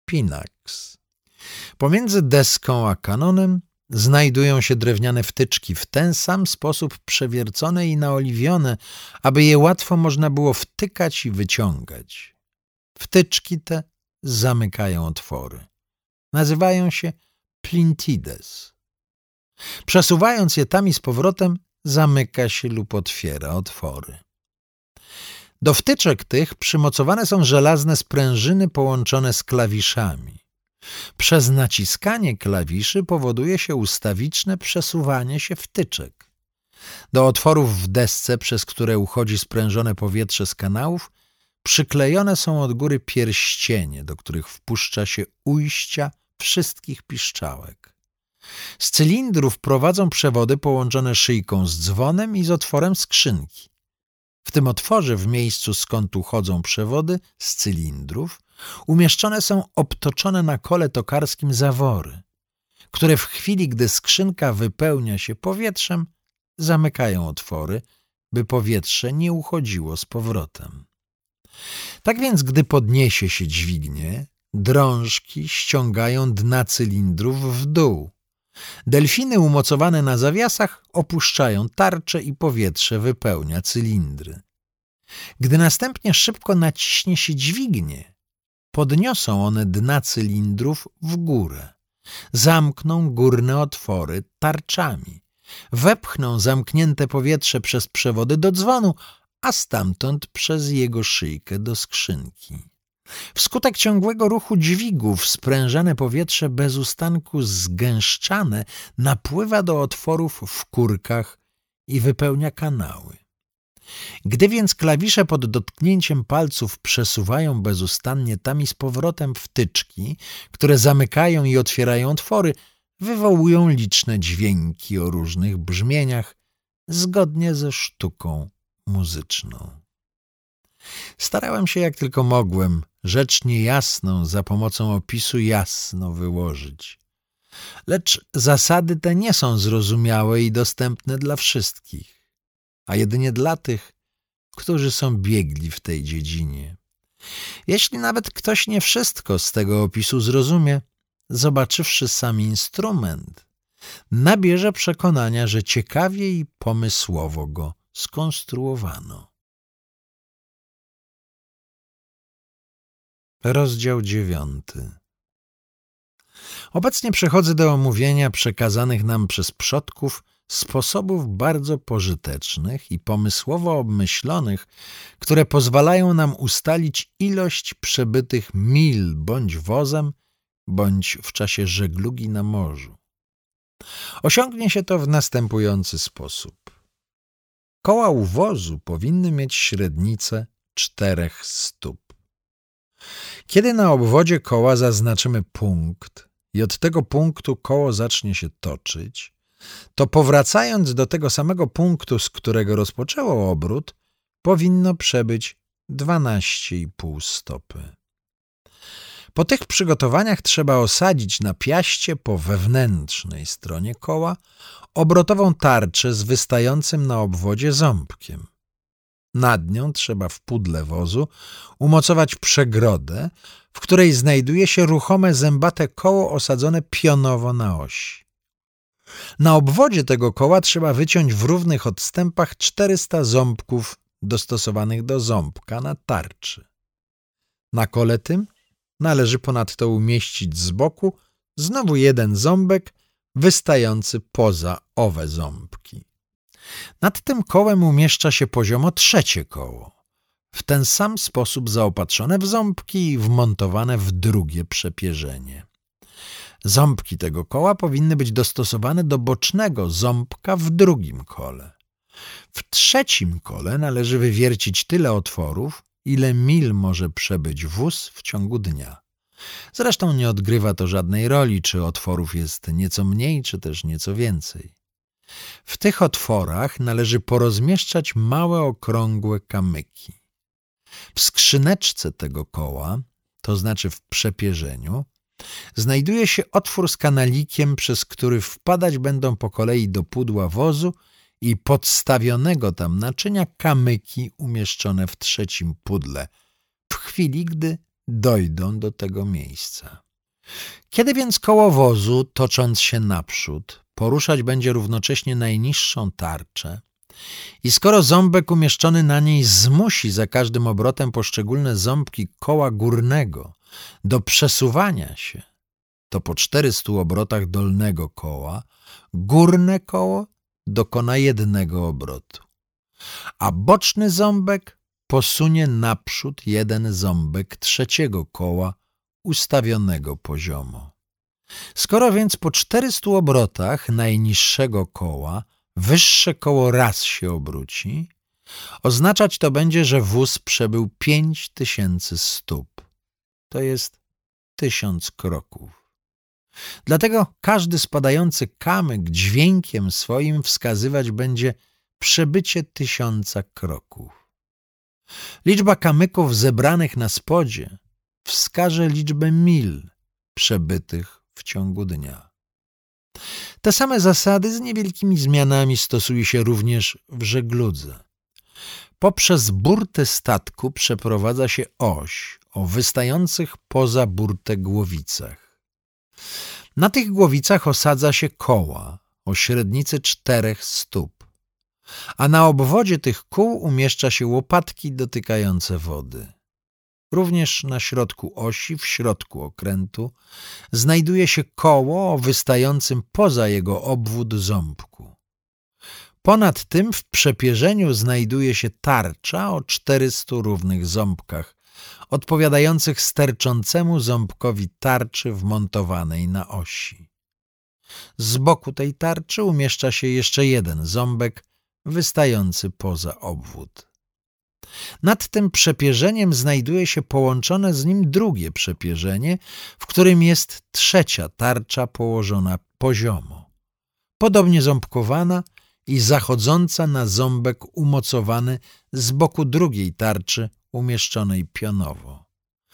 pinax. Pomiędzy deską a kanonem znajdują się drewniane wtyczki w ten sam sposób przewiercone i naoliwione, aby je łatwo można było wtykać i wyciągać. Wtyczki te zamykają otwory. Nazywają się plintides. Przesuwając je tam i z powrotem, zamyka się lub otwiera otwory. Do wtyczek tych przymocowane są żelazne sprężyny połączone z klawiszami. Przez naciskanie klawiszy powoduje się ustawiczne przesuwanie się wtyczek. Do otworów w desce, przez które uchodzi sprężone powietrze z kanałów, przyklejone są od góry pierścienie, do których wpuszcza się ujścia wszystkich piszczałek. Z cylindrów prowadzą przewody połączone szyjką z dzwonem i z otworem skrzynki. W tym otworze, w miejscu skąd uchodzą przewody z cylindrów, umieszczone są obtoczone na kole tokarskim zawory, które w chwili, gdy skrzynka wypełnia się powietrzem, zamykają otwory, by powietrze nie uchodziło z powrotem. Tak więc, gdy podniesie się dźwignię, drążki ściągają dna cylindrów w dół. Delfiny umocowane na zawiasach opuszczają tarczę i powietrze wypełnia cylindry. Gdy następnie szybko naciśnie się dźwignię, podniosą one dna cylindrów w górę, zamkną górne otwory tarczami, wepchną zamknięte powietrze przez przewody do dzwonu, a stamtąd przez jego szyjkę do skrzynki. Wskutek ciągłego ruchu dźwigów sprężane powietrze bez ustanku zgęszczane napływa do otworów w kurkach i wypełnia kanały. Gdy więc klawisze pod dotknięciem palców przesuwają bezustannie tam i z powrotem wtyczki, które zamykają i otwierają otwory, wywołują liczne dźwięki o różnych brzmieniach, zgodnie ze sztuką muzyczną. Starałem się jak tylko mogłem, rzecz niejasną za pomocą opisu jasno wyłożyć. Lecz zasady te nie są zrozumiałe i dostępne dla wszystkich, a jedynie dla tych, którzy są biegli w tej dziedzinie. Jeśli nawet ktoś nie wszystko z tego opisu zrozumie, zobaczywszy sam instrument, nabierze przekonania, że ciekawie i pomysłowo go skonstruowano. Rozdział 9. Obecnie przechodzę do omówienia przekazanych nam przez przodków sposobów bardzo pożytecznych i pomysłowo obmyślonych, które pozwalają nam ustalić ilość przebytych mil bądź wozem, bądź w czasie żeglugi na morzu. Osiągnie się to w następujący sposób. Koła u wozu powinny mieć średnicę 4 stóp. Kiedy na obwodzie koła zaznaczymy punkt i od tego punktu koło zacznie się toczyć, to powracając do tego samego punktu, z którego rozpoczęło obrót, powinno przebyć 12,5 stopy. Po tych przygotowaniach trzeba osadzić na piaście po wewnętrznej stronie koła obrotową tarczę z wystającym na obwodzie ząbkiem. Nad nią trzeba w pudle wozu umocować przegrodę, w której znajduje się ruchome zębate koło osadzone pionowo na osi. Na obwodzie tego koła trzeba wyciąć w równych odstępach 400 ząbków dostosowanych do ząbka na tarczy. Na kole tym należy ponadto umieścić z boku znowu jeden ząbek wystający poza owe ząbki. Nad tym kołem umieszcza się poziomo trzecie koło, w ten sam sposób zaopatrzone w ząbki i wmontowane w drugie przepierzenie. Ząbki tego koła powinny być dostosowane do bocznego ząbka w drugim kole. W trzecim kole należy wywiercić tyle otworów, ile mil może przebyć wóz w ciągu dnia. Zresztą nie odgrywa to żadnej roli, czy otworów jest nieco mniej, czy też nieco więcej. W tych otworach należy porozmieszczać małe, okrągłe kamyki. W skrzyneczce tego koła, to znaczy w przepierzeniu, znajduje się otwór z kanalikiem, przez który wpadać będą po kolei do pudła wozu i podstawionego tam naczynia kamyki umieszczone w trzecim pudle, w chwili, gdy dojdą do tego miejsca. Kiedy więc koło wozu, tocząc się naprzód, poruszać będzie równocześnie najniższą tarczę i skoro ząbek umieszczony na niej zmusi za każdym obrotem poszczególne ząbki koła górnego do przesuwania się, to po 400 obrotach dolnego koła górne koło dokona jednego obrotu, a boczny ząbek posunie naprzód jeden ząbek trzeciego koła ustawionego poziomo. Skoro więc po 400 obrotach najniższego koła wyższe koło raz się obróci, oznaczać to będzie, że wóz przebył 5000 stóp. To jest 1000 kroków. Dlatego każdy spadający kamyk dźwiękiem swoim wskazywać będzie przebycie 1000 kroków. Liczba kamyków zebranych na spodzie wskaże liczbę mil przebytych w ciągu dnia. Te same zasady z niewielkimi zmianami stosuje się również w żegludze. Poprzez burtę statku przeprowadza się oś o wystających poza burtę głowicach. Na tych głowicach osadza się koła o średnicy 4 stóp, a na obwodzie tych kół umieszcza się łopatki dotykające wody. Również na środku osi, w środku okrętu, znajduje się koło o wystającym poza jego obwód ząbku. Ponad tym w przepierzeniu znajduje się tarcza o 400 równych ząbkach, odpowiadających sterczącemu ząbkowi tarczy wmontowanej na osi. Z boku tej tarczy umieszcza się jeszcze jeden ząbek wystający poza obwód. Nad tym przepierzeniem znajduje się połączone z nim drugie przepierzenie, w którym jest trzecia tarcza położona poziomo, podobnie ząbkowana i zachodząca na ząbek umocowany z boku drugiej tarczy umieszczonej pionowo.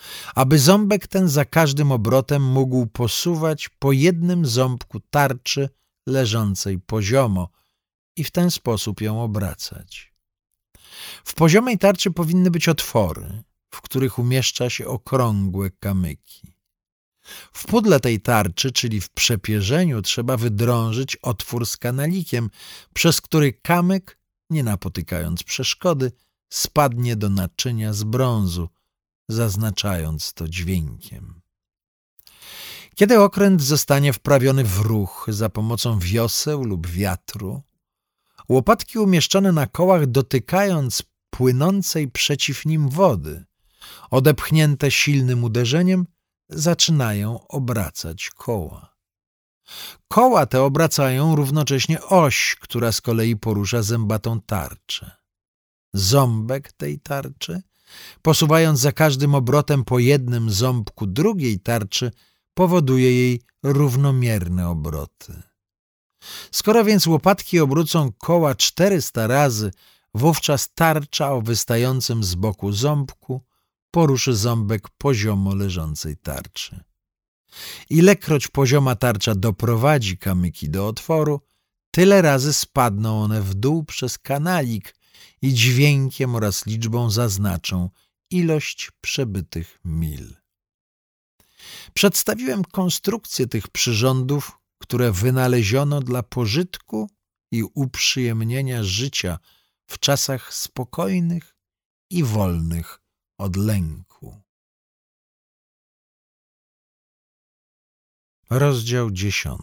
aby ząbek ten za każdym obrotem mógł posuwać po jednym ząbku tarczy leżącej poziomo i w ten sposób ją obracać. W poziomej tarczy powinny być otwory, w których umieszcza się okrągłe kamyki. W pudle tej tarczy, czyli w przepierzeniu, trzeba wydrążyć otwór z kanalikiem, przez który kamyk, nie napotykając przeszkody, spadnie do naczynia z brązu, zaznaczając to dźwiękiem. Kiedy okręt zostanie wprawiony w ruch za pomocą wioseł lub wiatru, łopatki umieszczone na kołach, dotykając płynącej przeciw nim wody, odepchnięte silnym uderzeniem, zaczynają obracać koła. Koła te obracają równocześnie oś, która z kolei porusza zębatą tarczę. Ząbek tej tarczy, posuwając za każdym obrotem po jednym ząbku drugiej tarczy, powoduje jej równomierne obroty. Skoro więc łopatki obrócą koła 400 razy, wówczas tarcza o wystającym z boku ząbku poruszy ząbek poziomo leżącej tarczy. Ilekroć pozioma tarcza doprowadzi kamyki do otworu, tyle razy spadną one w dół przez kanalik i dźwiękiem oraz liczbą zaznaczą ilość przebytych mil. Przedstawiłem konstrukcję tych przyrządów, które wynaleziono dla pożytku i uprzyjemnienia życia w czasach spokojnych i wolnych od lęku. Rozdział 10.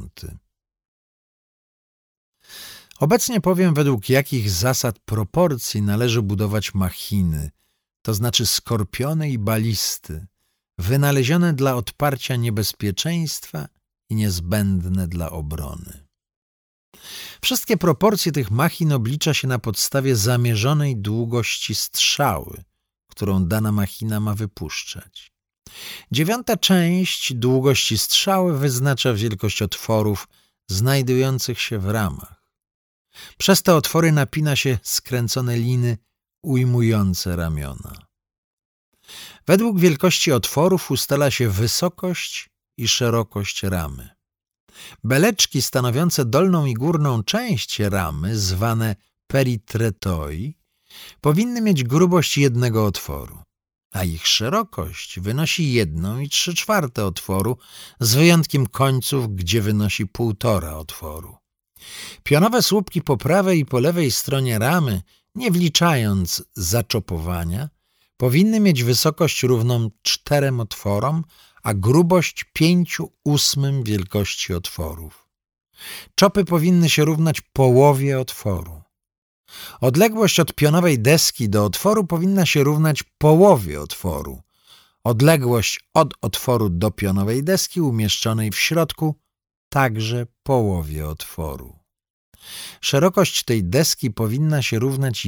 Obecnie powiem, według jakich zasad proporcji należy budować machiny, to znaczy skorpiony i balisty, wynalezione dla odparcia niebezpieczeństwa i niezbędne dla obrony. Wszystkie proporcje tych machin oblicza się na podstawie zamierzonej długości strzały, którą dana machina ma wypuszczać. 9. część długości strzały wyznacza wielkość otworów znajdujących się w ramach. Przez te otwory napina się skręcone liny ujmujące ramiona. Według wielkości otworów ustala się wysokość i szerokość ramy. Beleczki stanowiące dolną i górną część ramy, zwane peritretoi, powinny mieć grubość jednego otworu, a ich szerokość wynosi 1 3/4 otworu, z wyjątkiem końców, gdzie wynosi 1,5 otworu. Pionowe słupki po prawej i po lewej stronie ramy, nie wliczając zaczopowania, powinny mieć wysokość równą 4 otworom, a grubość 5/8 wielkości otworów. Czopy powinny się równać połowie otworu. Odległość od pionowej deski do otworu powinna się równać połowie otworu. Odległość od otworu do pionowej deski umieszczonej w środku także połowie otworu. Szerokość tej deski powinna się równać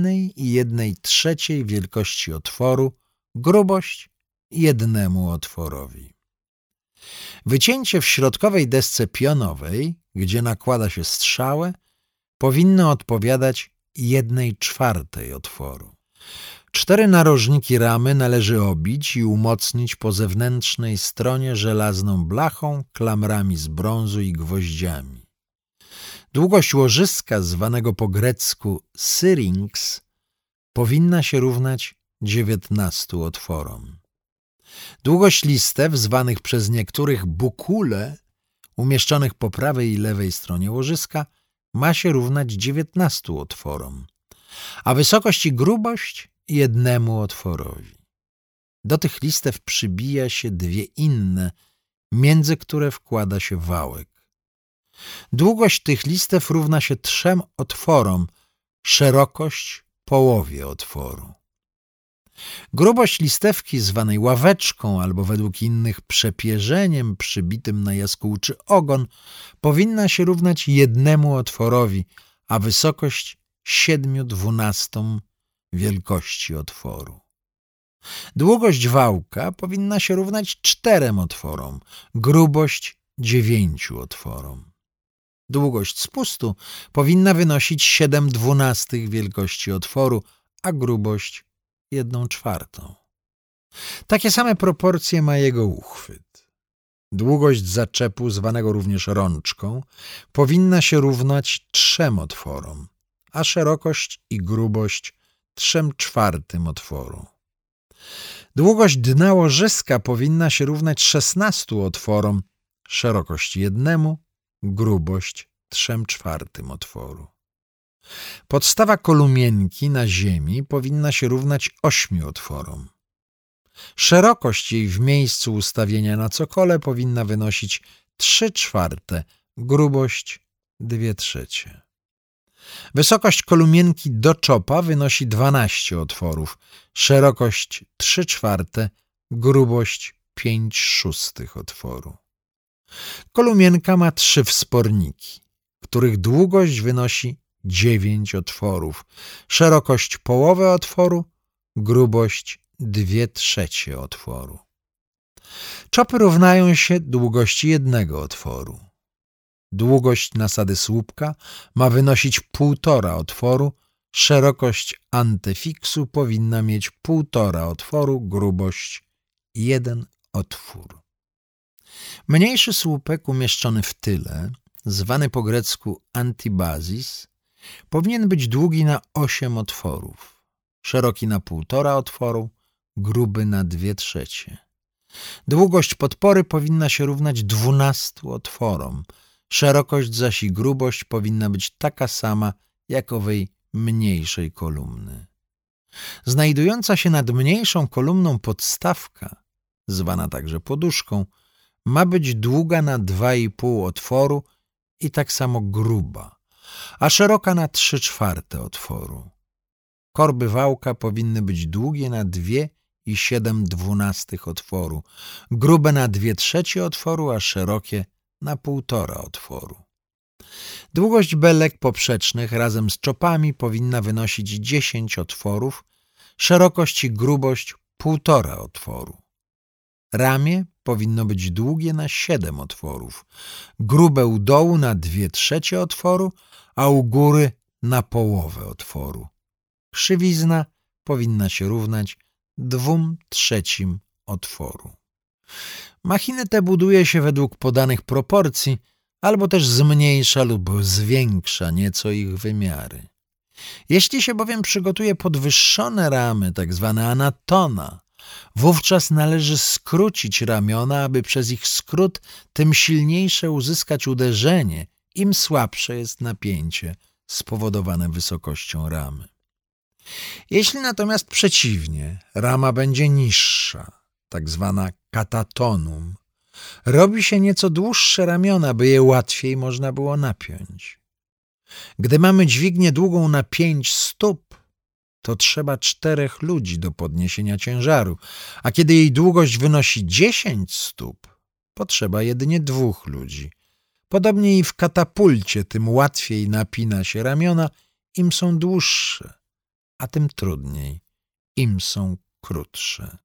1,1/3 wielkości otworu, grubość 1 otworowi. Wycięcie w środkowej desce pionowej, gdzie nakłada się strzałę, powinno odpowiadać 1/4 otworu. 4 narożniki ramy należy obić i umocnić po zewnętrznej stronie żelazną blachą, klamrami z brązu i gwoździami. Długość łożyska, zwanego po grecku syrinx, powinna się równać 19 otworom. Długość listew, zwanych przez niektórych bukule, umieszczonych po prawej i lewej stronie łożyska, ma się równać 19 otworom, a wysokość i grubość 1 otworowi. Do tych listew przybija się 2 inne, między które wkłada się wałek. Długość tych listew równa się 3 otworom, szerokość połowie otworu. Grubość listewki, zwanej ławeczką albo według innych przepierzeniem przybitym na jaskółczy ogon, powinna się równać 1 otworowi, a wysokość 7/12 wielkości otworu. Długość wałka powinna się równać 4 otworom, grubość 9 otworom. Długość spustu powinna wynosić 7/12 wielkości otworu, a grubość 1/4. Takie same proporcje ma jego uchwyt. Długość zaczepu, zwanego również rączką, powinna się równać 3 otworom, a szerokość i grubość 3/4 otworu. Długość dna łożyska powinna się równać 16 otworom, szerokość 1, grubość 3/4 otworu. Podstawa kolumienki na ziemi powinna się równać 8 otworom. Szerokość jej w miejscu ustawienia na cokole powinna wynosić 3/4, grubość 2/3. Wysokość kolumienki do czopa wynosi 12 otworów, szerokość 3/4, grubość 5/6 otworu. Kolumienka ma 3 wsporniki, których długość wynosi 9 otworów, szerokość połowę otworu, grubość 2/3 otworu. Czopy równają się długości 1 otworu. Długość nasady słupka ma wynosić 1,5 otworu, szerokość antyfiksu powinna mieć 1,5 otworu, grubość 1 otwór. Mniejszy słupek umieszczony w tyle, zwany po grecku antibazis, powinien być długi na 8 otworów, szeroki na 1,5 otworu, gruby na 2/3. Długość podpory powinna się równać 12 otworom, szerokość zaś i grubość powinna być taka sama jak owej mniejszej kolumny. Znajdująca się nad mniejszą kolumną podstawka, zwana także poduszką, ma być długa na 2,5 otworu i tak samo gruba, a szeroka na 3/4 otworu. Korby wałka powinny być długie na 2,7 otworu, grube na 2/3 otworu, a szerokie na 1,5 otworu. Długość belek poprzecznych razem z czopami powinna wynosić 10 otworów, szerokość i grubość 1,5 otworu. Ramię powinno być długie na 7 otworów, grube u dołu na 2/3 otworu, a u góry na połowę otworu. Krzywizna powinna się równać 2/3 otworu. Machiny te buduje się według podanych proporcji, albo też zmniejsza lub zwiększa nieco ich wymiary. Jeśli się bowiem przygotuje podwyższone ramy, tak zwane anatona, wówczas należy skrócić ramiona, aby przez ich skrót tym silniejsze uzyskać uderzenie, im słabsze jest napięcie spowodowane wysokością ramy. Jeśli natomiast przeciwnie, rama będzie niższa, tak zwana katatonum, robi się nieco dłuższe ramiona, by je łatwiej można było napiąć. Gdy mamy dźwignię długą na 5 stóp, to trzeba 4 ludzi do podniesienia ciężaru, a kiedy jej długość wynosi 10 stóp, potrzeba jedynie 2 ludzi. Podobnie i w katapulcie, tym łatwiej napina się ramiona, im są dłuższe, a tym trudniej, im są krótsze.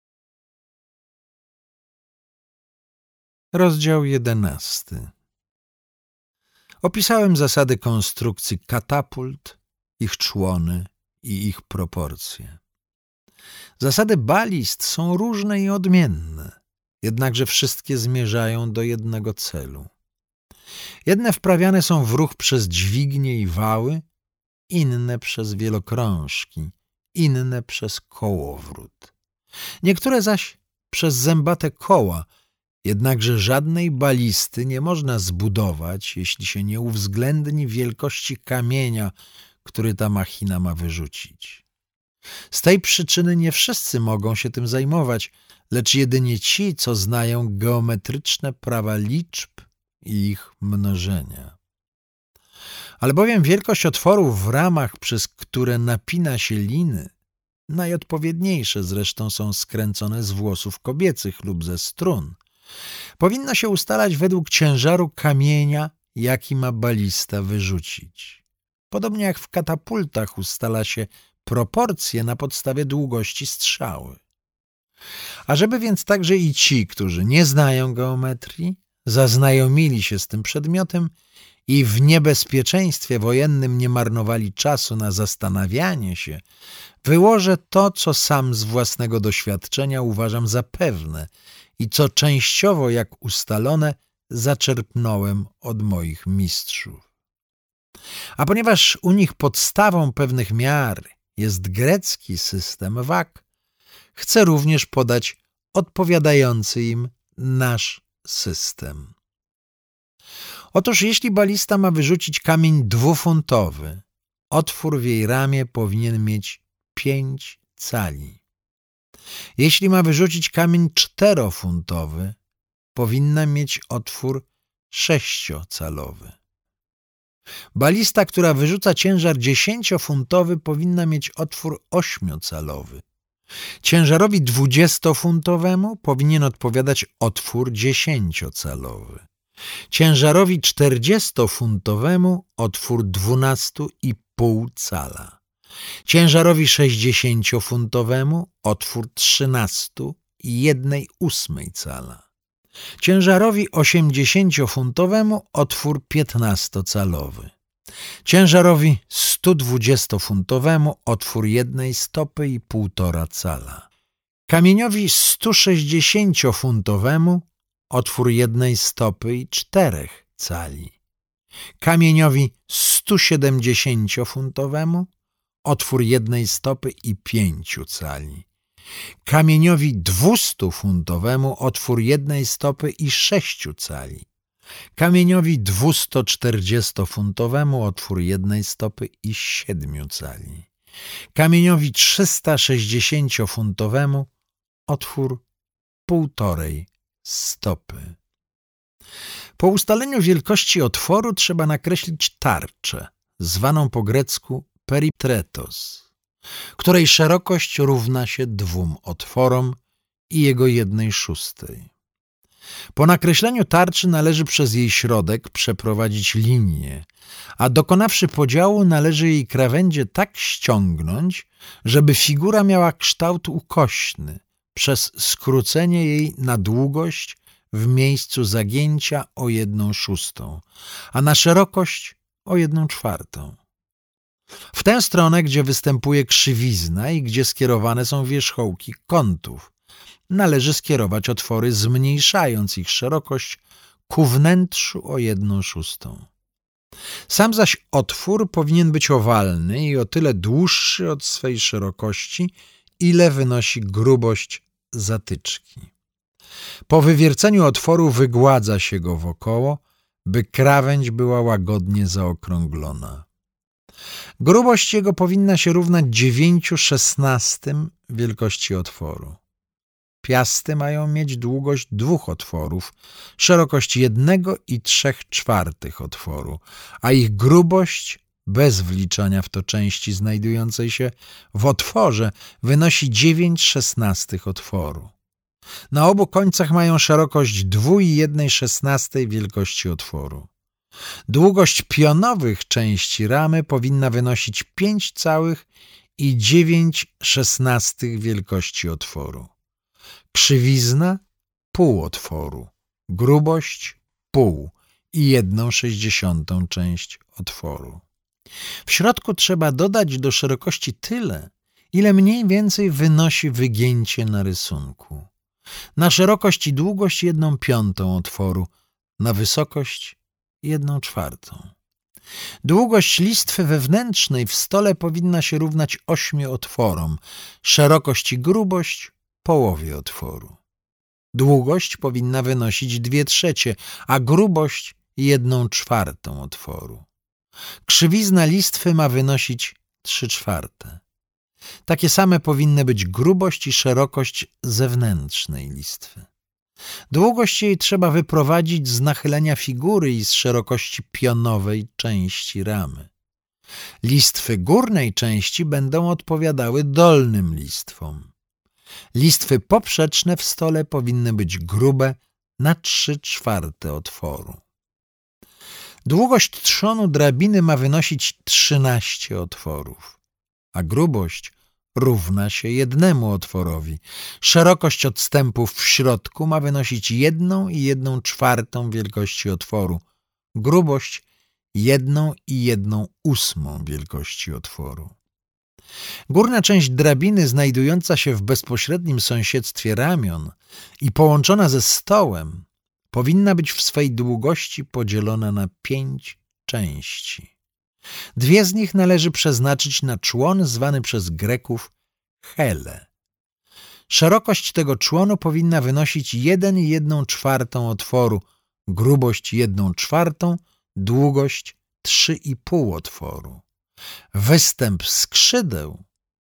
Rozdział 11. Opisałem zasady konstrukcji katapult, ich człony i ich proporcje. Zasady balist są różne i odmienne, jednakże wszystkie zmierzają do jednego celu. Jedne wprawiane są w ruch przez dźwignie i wały, inne przez wielokrążki, inne przez kołowrót. Niektóre zaś przez zębate koła, jednakże żadnej balisty nie można zbudować, jeśli się nie uwzględni wielkości kamienia, który ta machina ma wyrzucić. Z tej przyczyny nie wszyscy mogą się tym zajmować, lecz jedynie ci, co znają geometryczne prawa liczb i ich mnożenia. Albowiem wielkość otworów w ramach, przez które napina się liny, najodpowiedniejsze zresztą są skręcone z włosów kobiecych lub ze strun, powinno się ustalać według ciężaru kamienia, jaki ma balista wyrzucić. Podobnie jak w katapultach ustala się proporcje na podstawie długości strzały. Ażeby więc także i ci, którzy nie znają geometrii, zaznajomili się z tym przedmiotem i w niebezpieczeństwie wojennym nie marnowali czasu na zastanawianie się, wyłożę to, co sam z własnego doświadczenia uważam za pewne i co częściowo, jak ustalone, zaczerpnąłem od moich mistrzów. A ponieważ u nich podstawą pewnych miar jest grecki system wag, chcę również podać odpowiadający im nasz system. Otóż jeśli balista ma wyrzucić kamień 2-funtowy, otwór w jej ramię powinien mieć 5 cali. Jeśli ma wyrzucić kamień 4-funtowy, powinna mieć otwór 6-calowy. Balista, która wyrzuca ciężar 10-funtowy, powinna mieć otwór 8-calowy. Ciężarowi 20-funtowemu powinien odpowiadać otwór 10-calowy. Ciężarowi 40-funtowemu otwór 12,5 cala. Ciężarowi 60-funtowemu otwór 13,1/8 cala. Ciężarowi 80-funtowemu otwór 15-calowy. Ciężarowi 120-funtowemu otwór 1 stopy i 1,5 cala. Kamieniowi 160-funtowemu otwór 1 stopy i 4 cali. Kamieniowi 170-funtowemu otwór 1 stopy i 5 cali. Kamieniowi 200-funtowemu otwór 1 stopy i 6 cali. Kamieniowi 240-funtowemu otwór 1 stopy i 7 cali. Kamieniowi 360-funtowemu otwór 1,5 stopy. Po ustaleniu wielkości otworu trzeba nakreślić tarczę, zwaną po grecku periptretos, której szerokość równa się 2 otworom i jego 1/6. Po nakreśleniu tarczy należy przez jej środek przeprowadzić linię, a dokonawszy podziału należy jej krawędzie tak ściągnąć, żeby figura miała kształt ukośny przez skrócenie jej na długość w miejscu zagięcia o 1/6, a na szerokość o 1/4. W tę stronę, gdzie występuje krzywizna i gdzie skierowane są wierzchołki kątów, należy skierować otwory, zmniejszając ich szerokość ku wnętrzu o 1/6. Sam zaś otwór powinien być owalny i o tyle dłuższy od swej szerokości, ile wynosi grubość zatyczki. Po wywierceniu otworu wygładza się go wokoło, by krawędź była łagodnie zaokrąglona. Grubość jego powinna się równać 9/16 wielkości otworu. Piasty mają mieć długość 2 otworów, szerokość 1,3 otworu, a ich grubość, bez wliczania w to części znajdującej się w otworze, wynosi 9/16 otworu. Na obu końcach mają szerokość 2,1 wielkości otworu. Długość pionowych części ramy powinna wynosić 5,9 wielkości otworu. Krzywizna pół otworu, grubość pół i 1/60 część otworu. W środku trzeba dodać do szerokości tyle, ile mniej więcej wynosi wygięcie na rysunku. Na szerokość i długość 1/5 otworu, na wysokość 1/4. Długość listwy wewnętrznej w stole powinna się równać 8 otworom, szerokość i grubość połowie otworu. Długość powinna wynosić 2/3, a grubość 1/4 otworu. Krzywizna listwy ma wynosić 3/4. Takie same powinny być grubość i szerokość zewnętrznej listwy. Długość jej trzeba wyprowadzić z nachylenia figury i z szerokości pionowej części ramy. Listwy górnej części będą odpowiadały dolnym listwom. Listwy poprzeczne w stole powinny być grube na 3/4 otworu. Długość trzonu drabiny ma wynosić 13 otworów, a grubość równa się 1 otworowi. Szerokość odstępów w środku ma wynosić 1,1/4 wielkości otworu, grubość 1,1/8 wielkości otworu. Górna część drabiny, znajdująca się w bezpośrednim sąsiedztwie ramion i połączona ze stołem, powinna być w swej długości podzielona na 5 części. 2 z nich należy przeznaczyć na człon zwany przez Greków hele. Szerokość tego członu powinna wynosić 1,1/4 otworu, grubość 1/4, długość 3,5 otworu. Występ skrzydeł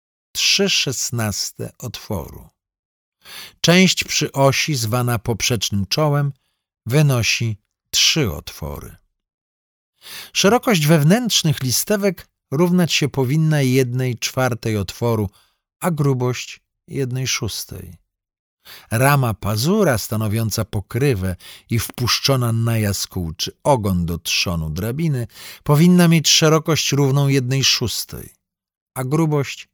3/16 otworu. Część przy osi, zwana poprzecznym czołem, wynosi 3 otwory. Szerokość wewnętrznych listewek równać się powinna 1/4 otworu, a grubość 1/6. Rama pazura stanowiąca pokrywę i wpuszczona na jaskół czy ogon do trzonu drabiny powinna mieć szerokość równą 1/6, a grubość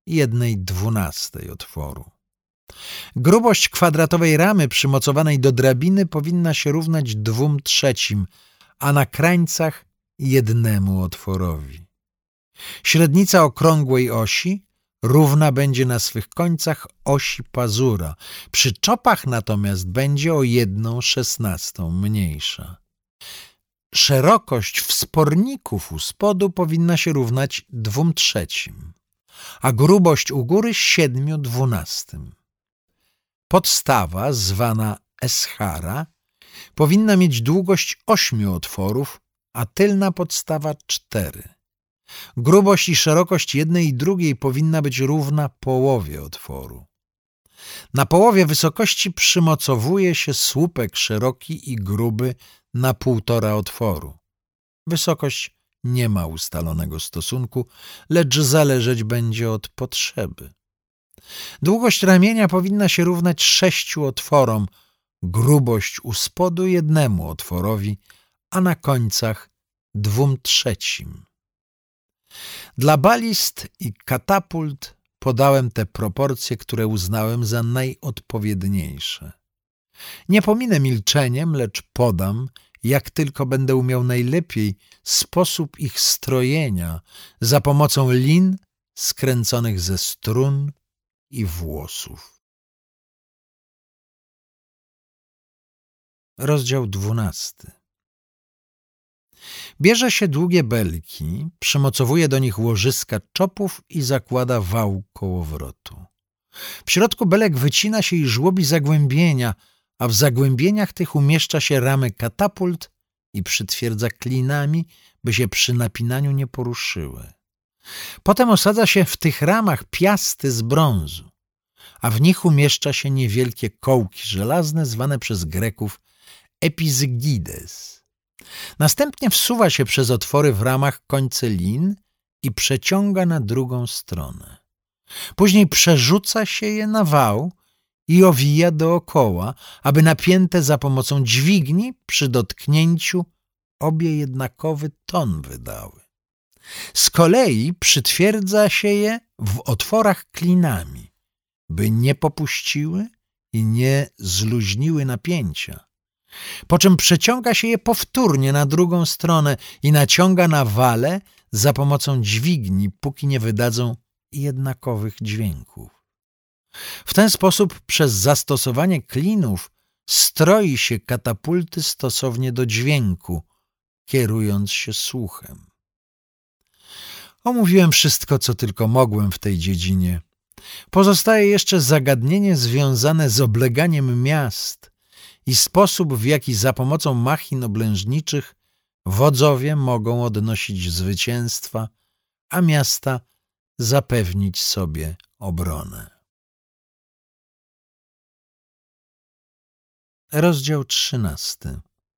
1/12 otworu. Grubość kwadratowej ramy przymocowanej do drabiny powinna się równać 2/3, a na krańcach 1 otworowi. Średnica okrągłej osi równa będzie na swych końcach osi pazura, przy czopach natomiast będzie o 1/16 mniejsza. Szerokość wsporników u spodu powinna się równać 2/3, a grubość u góry 7/12. Podstawa, zwana eschara, powinna mieć długość 8 otworów, a tylna podstawa 4. Grubość i szerokość jednej i drugiej powinna być równa połowie otworu. Na połowie wysokości przymocowuje się słupek szeroki i gruby na 1,5 otworu. Wysokość nie ma ustalonego stosunku, lecz zależeć będzie od potrzeby. Długość ramienia powinna się równać 6 otworom, grubość u spodu 1 otworowi, a na końcach 2/3. Dla balist i katapult podałem te proporcje, które uznałem za najodpowiedniejsze. Nie pominę milczeniem, lecz podam, jak tylko będę umiał najlepiej, sposób ich strojenia za pomocą lin skręconych ze strun i włosów. Rozdział 12. Bierze się długie belki, przymocowuje do nich łożyska czopów i zakłada wał kołowrotu. W środku belek wycina się i żłobi zagłębienia, a w zagłębieniach tych umieszcza się ramy katapult i przytwierdza klinami, by się przy napinaniu nie poruszyły. Potem osadza się w tych ramach piasty z brązu, a w nich umieszcza się niewielkie kołki żelazne zwane przez Greków epizygides. Następnie wsuwa się przez otwory w ramach końce lin i przeciąga na drugą stronę. Później przerzuca się je na wał i owija dookoła, aby napięte za pomocą dźwigni przy dotknięciu obie jednakowy ton wydały. Z kolei przytwierdza się je w otworach klinami, by nie popuściły i nie zluźniły napięcia. Po czym przeciąga się je powtórnie na drugą stronę i naciąga na wale za pomocą dźwigni, póki nie wydadzą jednakowych dźwięków. W ten sposób przez zastosowanie klinów stroi się katapulty stosownie do dźwięku, kierując się słuchem. Omówiłem wszystko, co tylko mogłem w tej dziedzinie. Pozostaje jeszcze zagadnienie związane z obleganiem miast i sposób, w jaki za pomocą machin oblężniczych wodzowie mogą odnosić zwycięstwa, a miasta zapewnić sobie obronę. Rozdział 13.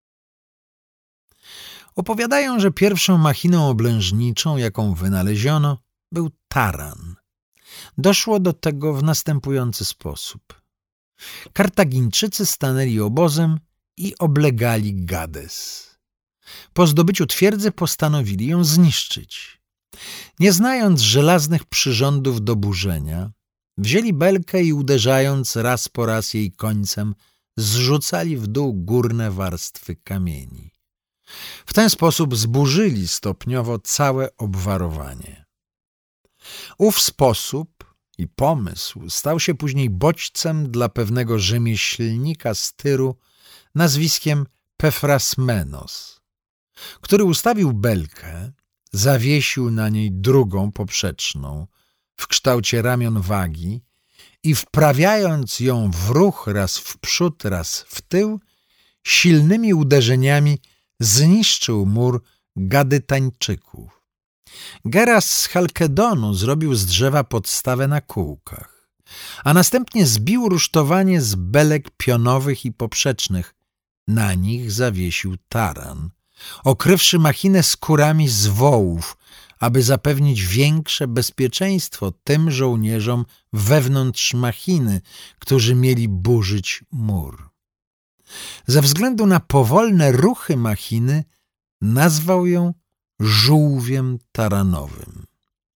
Opowiadają, że pierwszą machiną oblężniczą, jaką wynaleziono, był taran. Doszło do tego w następujący sposób. Kartagińczycy stanęli obozem i oblegali Gades. Po zdobyciu twierdzy postanowili ją zniszczyć. Nie znając żelaznych przyrządów do burzenia, wzięli belkę i uderzając raz po raz jej końcem, zrzucali w dół górne warstwy kamieni. W ten sposób zburzyli stopniowo całe obwarowanie. Ów sposób i pomysł stał się później bodźcem dla pewnego rzemieślnika z Tyru nazwiskiem Pefrasmenos, który ustawił belkę, zawiesił na niej drugą poprzeczną w kształcie ramion wagi i wprawiając ją w ruch raz w przód, raz w tył, silnymi uderzeniami zniszczył mur Gadytańczyków. Geras z Chalkedonu zrobił z drzewa podstawę na kółkach, a następnie zbił rusztowanie z belek pionowych i poprzecznych. Na nich zawiesił taran, okrywszy machinę skórami z wołów, aby zapewnić większe bezpieczeństwo tym żołnierzom wewnątrz machiny, którzy mieli burzyć mur. Ze względu na powolne ruchy machiny nazwał ją żółwiem taranowym.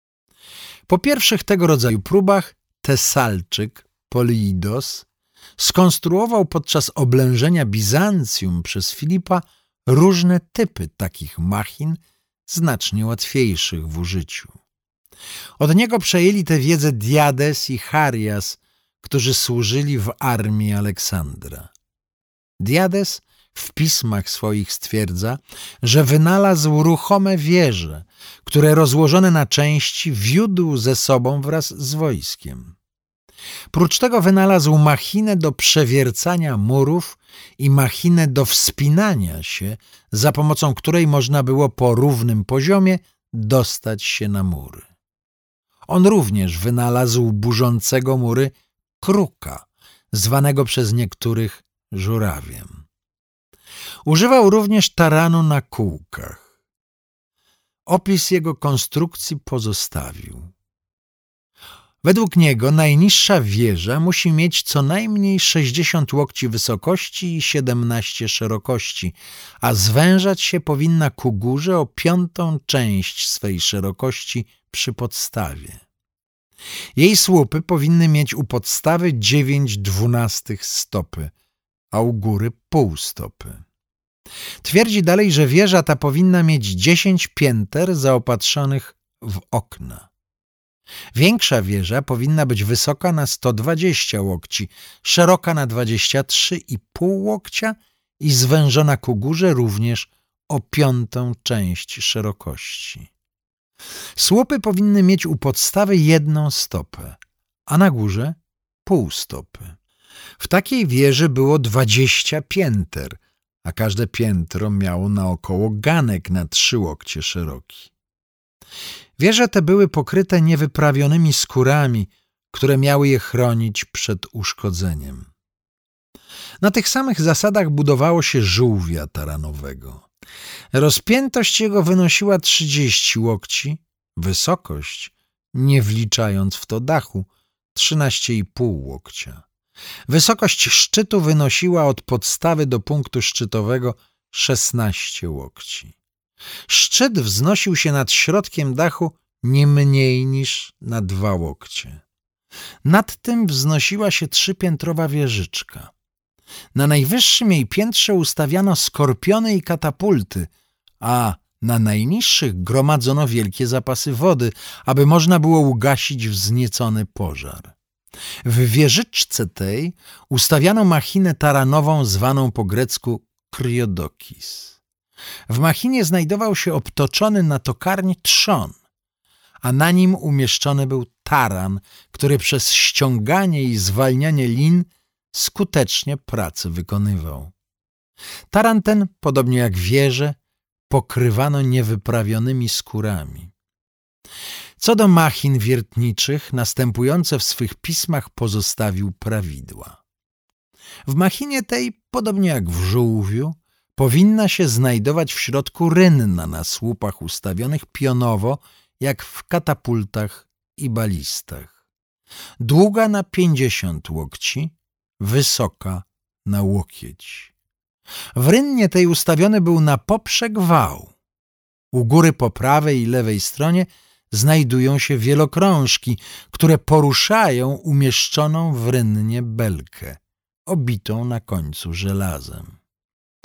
Po pierwszych tego rodzaju próbach Tesalczyk Poliidos skonstruował podczas oblężenia Bizancjum przez Filipa różne typy takich machin, znacznie łatwiejszych w użyciu. Od niego przejęli tę wiedzę Diades i Charias, którzy służyli w armii Aleksandra. Diades w pismach swoich stwierdza, że wynalazł ruchome wieże, które rozłożone na części wiódł ze sobą wraz z wojskiem. Prócz tego wynalazł machinę do przewiercania murów i machinę do wspinania się, za pomocą której można było po równym poziomie dostać się na mury. On również wynalazł burzącego mury kruka, zwanego przez niektórych żurawiem. Używał również taranu na kółkach. Opis jego konstrukcji pozostawił. Według niego najniższa wieża musi mieć co najmniej 60 łokci wysokości i 17 szerokości, a zwężać się powinna ku górze o 5. część swej szerokości przy podstawie. Jej słupy powinny mieć u podstawy 9/12 stopy, a u góry pół stopy. Twierdzi dalej, że wieża ta powinna mieć 10 pięter zaopatrzonych w okna. Większa wieża powinna być wysoka na 120 łokci, szeroka na 23,5 łokcia i zwężona ku górze również o 5. część szerokości. Słupy powinny mieć u podstawy 1 stopę, a na górze pół stopy. W takiej wieży było 20 pięter, a każde piętro miało naokoło ganek na 3 łokcie szeroki. Wieże te były pokryte niewyprawionymi skórami, które miały je chronić przed uszkodzeniem. Na tych samych zasadach budowało się żółwia taranowego. Rozpiętość jego wynosiła 30 łokci, wysokość, nie wliczając w to dachu, 13,5 łokcia. Wysokość szczytu wynosiła od podstawy do punktu szczytowego 16 łokci. Szczyt wznosił się nad środkiem dachu nie mniej niż na 2 łokcie. Nad tym wznosiła się 3-piętrowa wieżyczka. Na najwyższym jej piętrze ustawiano skorpiony i katapulty, a na najniższych gromadzono wielkie zapasy wody, aby można było ugasić wzniecony pożar. W wieżyczce tej ustawiano machinę taranową zwaną po grecku kryodokis. W machinie znajdował się obtoczony na tokarnie trzon, a na nim umieszczony był taran, który przez ściąganie i zwalnianie lin skutecznie pracę wykonywał. Taran ten, podobnie jak wieże, pokrywano niewyprawionymi skórami. Co do machin wiertniczych, następujące w swych pismach pozostawił prawidła. W machinie tej, podobnie jak w żółwiu, powinna się znajdować w środku rynna na słupach ustawionych pionowo, jak w katapultach i balistach. Długa na 50 łokci, wysoka na łokieć. W rynnie tej ustawiony był na poprzek wał. U góry po prawej i lewej stronie znajdują się wielokrążki, które poruszają umieszczoną w rynnie belkę, obitą na końcu żelazem.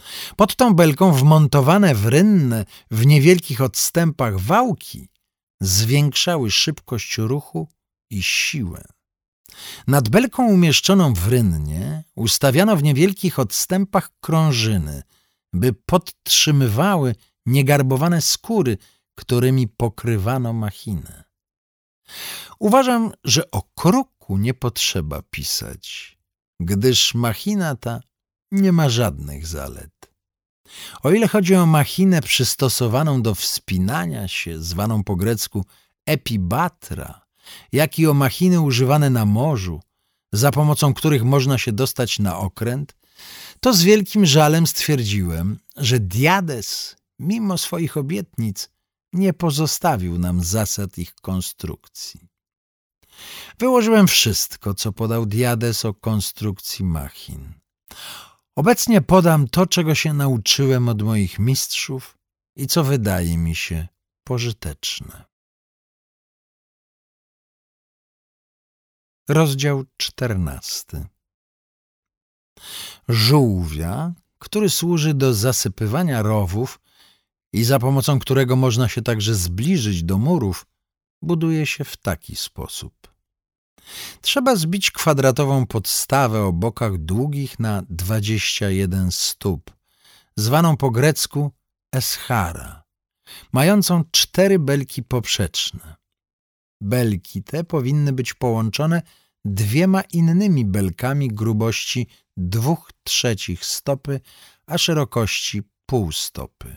Pod tą belką wmontowane w rynne w niewielkich odstępach wałki zwiększały szybkość ruchu i siłę. Nad belką umieszczoną w rynnie ustawiano w niewielkich odstępach krążyny, by podtrzymywały niegarbowane skóry, którymi pokrywano machinę. Uważam, że o kruku nie potrzeba pisać, gdyż machina ta nie ma żadnych zalet. O ile chodzi o machinę przystosowaną do wspinania się, zwaną po grecku epibatra, jak i o machiny używane na morzu, za pomocą których można się dostać na okręt, to z wielkim żalem stwierdziłem, że Diades, mimo swoich obietnic, nie pozostawił nam zasad ich konstrukcji. Wyłożyłem wszystko, co podał Diades o konstrukcji machin. Obecnie podam to, czego się nauczyłem od moich mistrzów i co wydaje mi się pożyteczne. Rozdział 14. Żółwia, który służy do zasypywania rowów i za pomocą którego można się także zbliżyć do murów, buduje się w taki sposób. Trzeba zbić kwadratową podstawę o bokach długich na 21 stóp, zwaną po grecku eschara, mającą 4 belki poprzeczne. Belki te powinny być połączone 2 innymi belkami grubości 2/3 stopy, a szerokości pół stopy.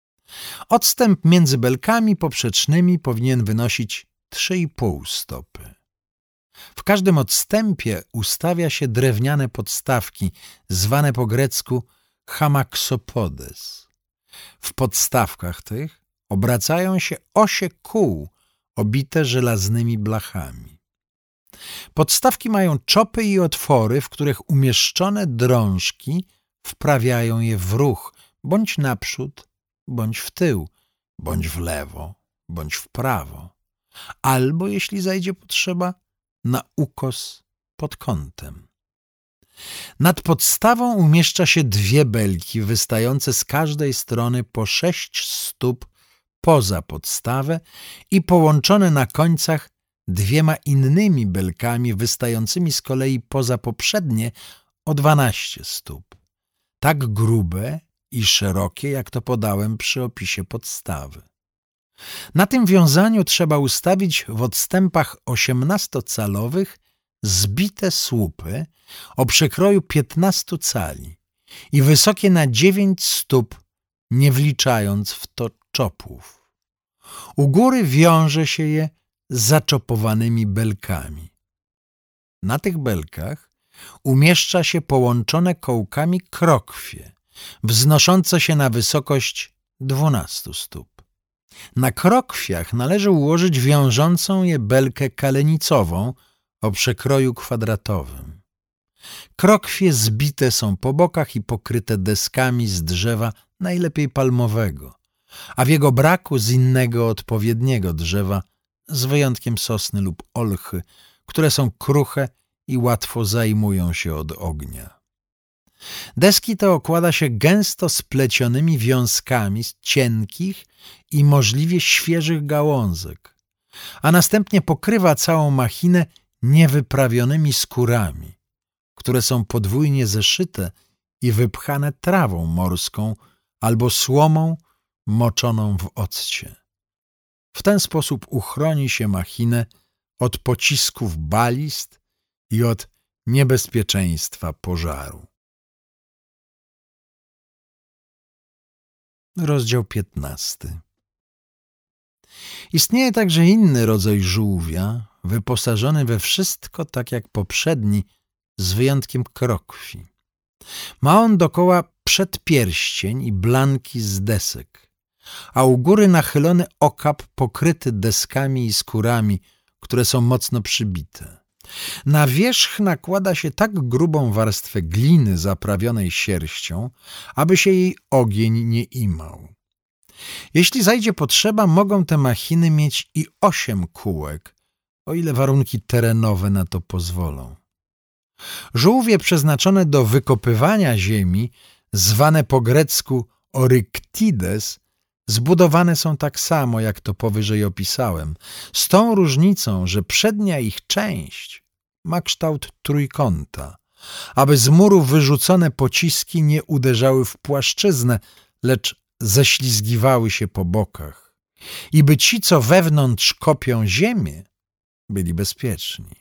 Odstęp między belkami poprzecznymi powinien wynosić 3,5 stopy. W każdym odstępie ustawia się drewniane podstawki, zwane po grecku hamaksopodes. W podstawkach tych obracają się osie kół obite żelaznymi blachami. Podstawki mają czopy i otwory, w których umieszczone drążki wprawiają je w ruch, bądź naprzód, bądź w tył, bądź w lewo, bądź w prawo, albo, jeśli zajdzie potrzeba, na ukos pod kątem. Nad podstawą umieszcza się 2 belki wystające z każdej strony po 6 stóp poza podstawę i połączone na końcach 2 innymi belkami wystającymi z kolei poza poprzednie o 12 stóp. Tak grube i szerokie, jak to podałem przy opisie podstawy. Na tym wiązaniu trzeba ustawić w odstępach 18-calowych zbite słupy o przekroju 15 cali i wysokie na 9 stóp, nie wliczając w to czopów. U góry wiąże się je zaczopowanymi belkami. Na tych belkach umieszcza się połączone kołkami krokwie, wznoszące się na wysokość 12 stóp. Na krokwiach należy ułożyć wiążącą je belkę kalenicową o przekroju kwadratowym. Krokwie zbite są po bokach i pokryte deskami z drzewa najlepiej palmowego, a w jego braku z innego odpowiedniego drzewa, z wyjątkiem sosny lub olchy, które są kruche i łatwo zajmują się od ognia. Deski te okłada się gęsto splecionymi wiązkami z cienkich i możliwie świeżych gałązek, a następnie pokrywa całą machinę niewyprawionymi skórami, które są podwójnie zeszyte i wypchane trawą morską albo słomą moczoną w occie. W ten sposób uchroni się machinę od pocisków balist i od niebezpieczeństwa pożaru. Rozdział 15. Istnieje także inny rodzaj żółwia, wyposażony we wszystko tak jak poprzedni, z wyjątkiem krokwi. Ma on dokoła przedpierścień i blanki z desek, a u góry nachylony okap pokryty deskami i skórami, które są mocno przybite. Na wierzch nakłada się tak grubą warstwę gliny zaprawionej sierścią, aby się jej ogień nie imał. Jeśli zajdzie potrzeba, mogą te machiny mieć i 8 kółek, o ile warunki terenowe na to pozwolą. Żółwie przeznaczone do wykopywania ziemi zwane po grecku Oryktides, zbudowane są tak samo, jak to powyżej opisałem, z tą różnicą, że przednia ich część ma kształt trójkąta, aby z murów wyrzucone pociski nie uderzały w płaszczyznę, lecz ześlizgiwały się po bokach i by ci, co wewnątrz kopią ziemię, byli bezpieczni.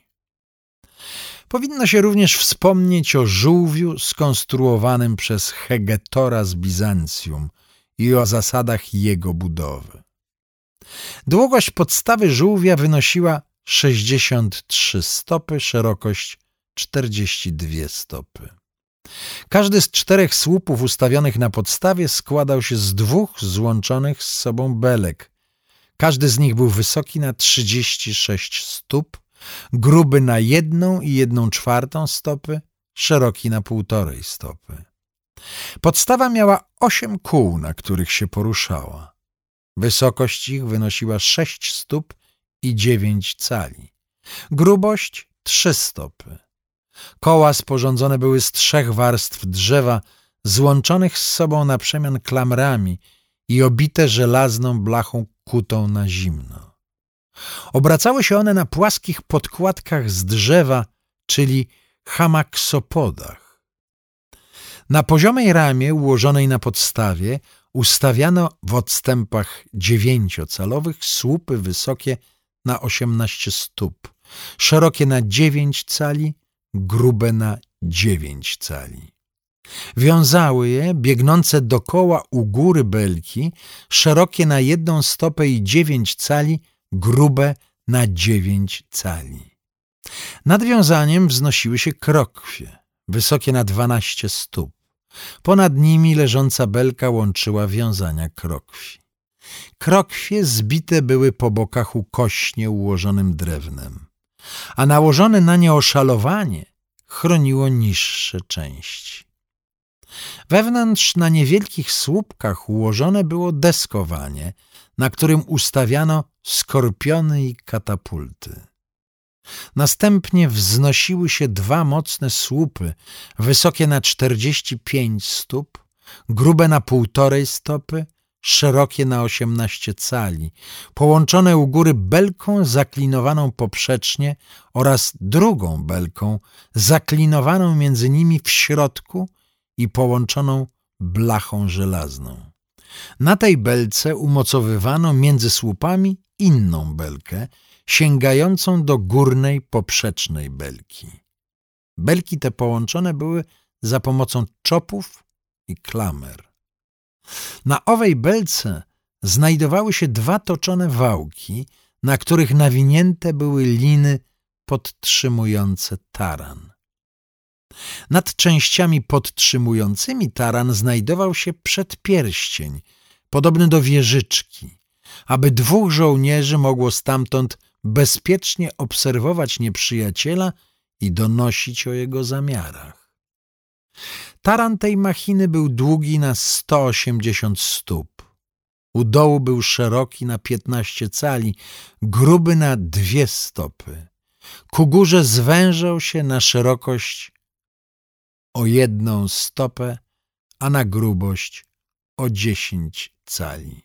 Powinno się również wspomnieć o żółwiu skonstruowanym przez Hegetora z Bizancjum i o zasadach jego budowy. Długość podstawy żółwia wynosiła 63 stopy, szerokość 42 stopy. Każdy z 4 słupów ustawionych na podstawie składał się z 2 złączonych z sobą belek. Każdy z nich był wysoki na 36 stóp, gruby na 1,1/4 stopy, szeroki na 1,5 stopy. Podstawa miała 8 kół, na których się poruszała. Wysokość ich wynosiła 6 stóp i 9 cali. Grubość 3 stopy. Koła sporządzone były z 3 warstw drzewa, złączonych z sobą na przemian klamrami i obite żelazną blachą kutą na zimno. Obracały się one na płaskich podkładkach z drzewa, czyli hamaksopodach. Na poziomej ramie ułożonej na podstawie ustawiano w odstępach 9-calowych słupy wysokie na 18 stóp, szerokie na 9 cali, grube na 9 cali. Wiązały je biegnące dokoła u góry belki, szerokie na 1 stopę i 9 cali, grube na 9 cali. Nad wiązaniem wznosiły się krokwie, wysokie na 12 stóp. Ponad nimi leżąca belka łączyła wiązania krokwi. Krokwie zbite były po bokach ukośnie ułożonym drewnem, a nałożone na nie oszalowanie chroniło niższe części. Wewnątrz na niewielkich słupkach ułożone było deskowanie, na którym ustawiano skorpiony i katapulty. Następnie wznosiły się 2 mocne słupy, wysokie na 45 stóp, grube na 1,5 stopy, szerokie na 18 cali, połączone u góry belką zaklinowaną poprzecznie oraz drugą belką zaklinowaną między nimi w środku i połączoną blachą żelazną. Na tej belce umocowywano między słupami inną belkę, sięgającą do górnej poprzecznej belki. Belki te połączone były za pomocą czopów i klamer. Na owej belce znajdowały się 2 toczone wałki, na których nawinięte były liny podtrzymujące taran. Nad częściami podtrzymującymi taran znajdował się przedpierścień, podobny do wieżyczki, aby 2 żołnierzy mogło stamtąd bezpiecznie obserwować nieprzyjaciela i donosić o jego zamiarach. Taran tej machiny był długi na 180 stóp. U dołu był szeroki na 15 cali, gruby na 2 stopy. Ku górze zwężał się na szerokość o 1 stopę, a na grubość o 10 cali.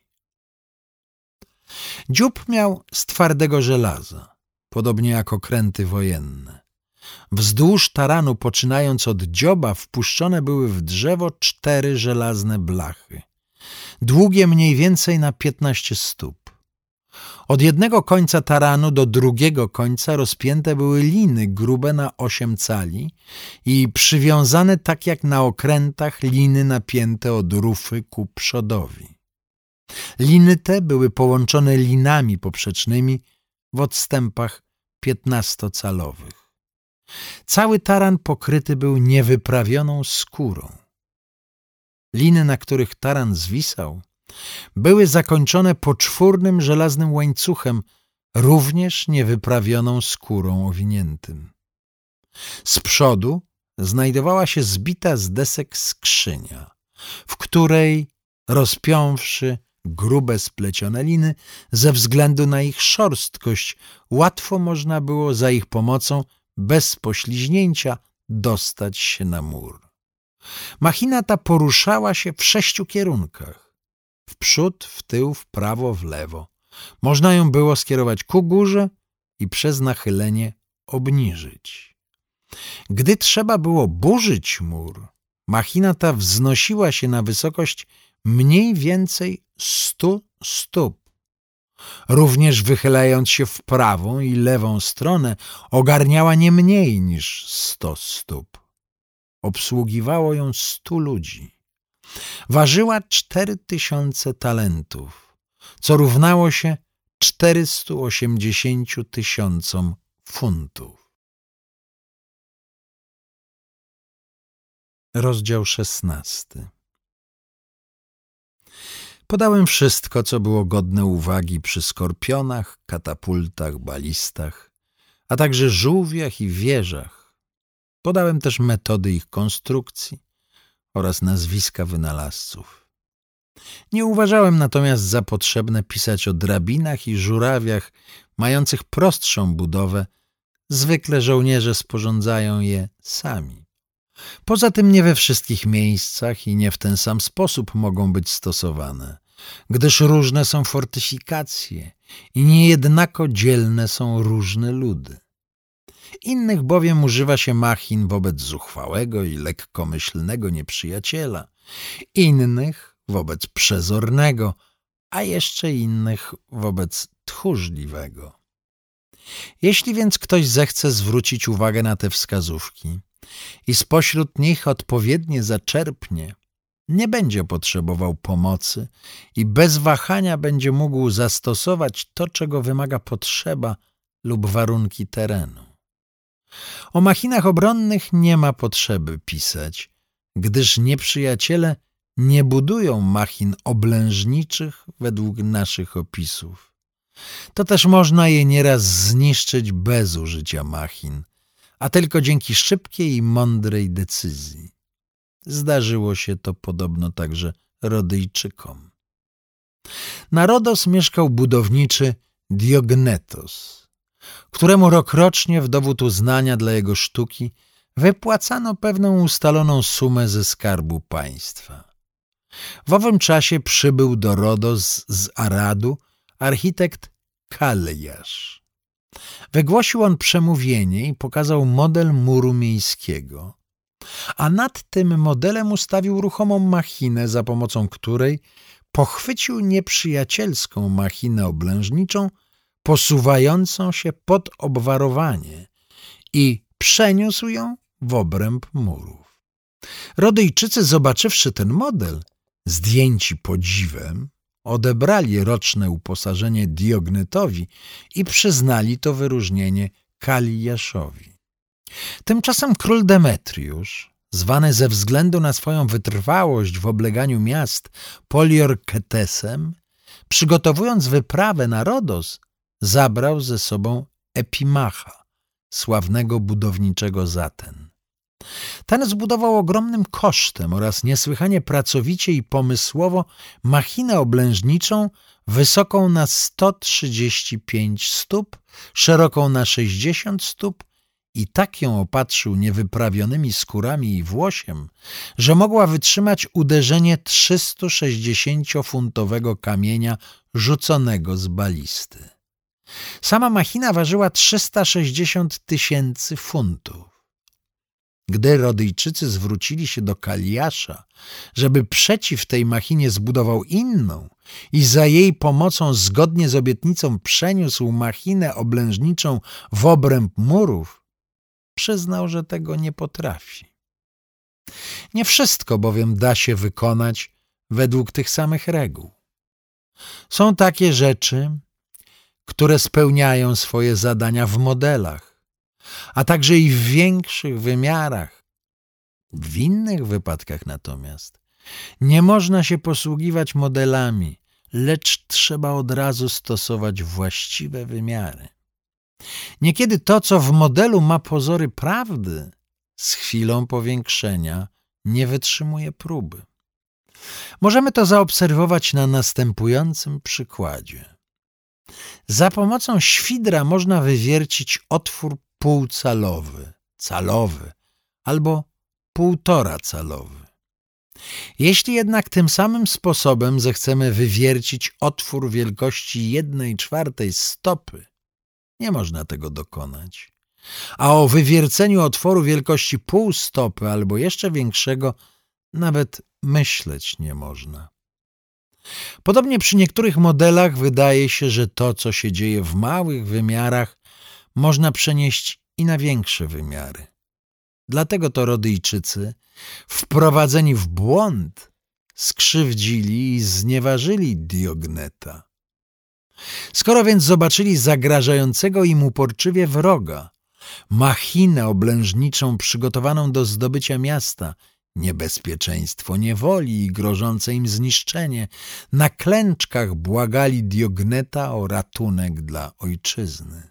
Dziób miał z twardego żelaza, podobnie jak okręty wojenne. Wzdłuż taranu, poczynając od dzioba, wpuszczone były w drzewo 4 żelazne blachy, długie mniej więcej na 15 stóp. Od jednego końca taranu do drugiego końca rozpięte były liny grube na 8 cali i przywiązane tak jak na okrętach liny napięte od rufy ku przodowi. Liny te były połączone linami poprzecznymi w odstępach 15-calowych. Cały taran pokryty był niewyprawioną skórą. Liny, na których taran zwisał, były zakończone poczwórnym żelaznym łańcuchem, również niewyprawioną skórą owiniętym. Z przodu znajdowała się zbita z desek skrzynia, w której, rozpiąwszy grube splecione liny, ze względu na ich szorstkość, łatwo można było za ich pomocą bez pośliźnięcia dostać się na mur. Machina ta poruszała się w 6 kierunkach. W przód, w tył, w prawo, w lewo. Można ją było skierować ku górze i przez nachylenie obniżyć. Gdy trzeba było burzyć mur, machina ta wznosiła się na wysokość mniej więcej 100 stóp. Również wychylając się w prawą i lewą stronę, ogarniała nie mniej niż 100 stóp. Obsługiwało ją 100 ludzi. Ważyła 4000 talentów, co równało się 480 000 funtów. Rozdział 16. Podałem wszystko, co było godne uwagi przy skorpionach, katapultach, balistach, a także żółwiach i wieżach. Podałem też metody ich konstrukcji oraz nazwiska wynalazców. Nie uważałem natomiast za potrzebne pisać o drabinach i żurawiach mających prostszą budowę. Zwykle żołnierze sporządzają je sami. Poza tym nie we wszystkich miejscach i nie w ten sam sposób mogą być stosowane, gdyż różne są fortyfikacje i niejednako dzielne są różne ludy. Innych bowiem używa się machin wobec zuchwałego i lekkomyślnego nieprzyjaciela, innych wobec przezornego, a jeszcze innych wobec tchórzliwego. Jeśli więc ktoś zechce zwrócić uwagę na te wskazówki i spośród nich odpowiednie zaczerpnie, nie będzie potrzebował pomocy i bez wahania będzie mógł zastosować to, czego wymaga potrzeba lub warunki terenu. O machinach obronnych nie ma potrzeby pisać, gdyż nieprzyjaciele nie budują machin oblężniczych według naszych opisów. To też można je nieraz zniszczyć bez użycia machin, a tylko dzięki szybkiej i mądrej decyzji. Zdarzyło się to podobno także Rodyjczykom. Na Rodos mieszkał budowniczy Diognetos, któremu rokrocznie w dowód uznania dla jego sztuki wypłacano pewną ustaloną sumę ze skarbu państwa. W owym czasie przybył do Rodos z Aradu architekt Kalliasz. Wygłosił on przemówienie i pokazał model muru miejskiego, a nad tym modelem ustawił ruchomą machinę, za pomocą której pochwycił nieprzyjacielską machinę oblężniczą posuwającą się pod obwarowanie i przeniósł ją w obręb murów. Rodyjczycy, zobaczywszy ten model, zdjęci podziwem, odebrali roczne uposażenie Diognetowi i przyznali to wyróżnienie Kalliaszowi. Tymczasem król Demetriusz, zwany ze względu na swoją wytrwałość w obleganiu miast Poliorketesem, przygotowując wyprawę na Rodos, zabrał ze sobą Epimacha, sławnego budowniczego z Aten. Ten zbudował ogromnym kosztem oraz niesłychanie pracowicie i pomysłowo machinę oblężniczą wysoką na 135 stóp, szeroką na 60 stóp i tak ją opatrzył niewyprawionymi skórami i włosiem, że mogła wytrzymać uderzenie 360-funtowego kamienia rzuconego z balisty. Sama machina ważyła 360 000 funtów. Gdy Rodyjczycy zwrócili się do Kalliasza, żeby przeciw tej machinie zbudował inną i za jej pomocą zgodnie z obietnicą przeniósł machinę oblężniczą w obręb murów, przyznał, że tego nie potrafi. Nie wszystko bowiem da się wykonać według tych samych reguł. Są takie rzeczy, które spełniają swoje zadania w modelach, a także i w większych wymiarach. W innych wypadkach natomiast nie można się posługiwać modelami, lecz trzeba od razu stosować właściwe wymiary. Niekiedy to, co w modelu ma pozory prawdy, z chwilą powiększenia nie wytrzymuje próby. Możemy to zaobserwować na następującym przykładzie. Za pomocą świdra można wywiercić otwór półcalowy, calowy albo 1,5-calowy. Jeśli jednak tym samym sposobem zechcemy wywiercić otwór wielkości 1/4 stopy, nie można tego dokonać. A o wywierceniu otworu wielkości pół stopy albo jeszcze większego nawet myśleć nie można. Podobnie przy niektórych modelach wydaje się, że to, co się dzieje w małych wymiarach, można przenieść i na większe wymiary. Dlatego to Rodyjczycy, wprowadzeni w błąd, skrzywdzili i znieważyli Diogneta. Skoro więc zobaczyli zagrażającego im uporczywie wroga, machinę oblężniczą przygotowaną do zdobycia miasta, niebezpieczeństwo niewoli i grożące im zniszczenie, na klęczkach błagali Diogneta o ratunek dla ojczyzny.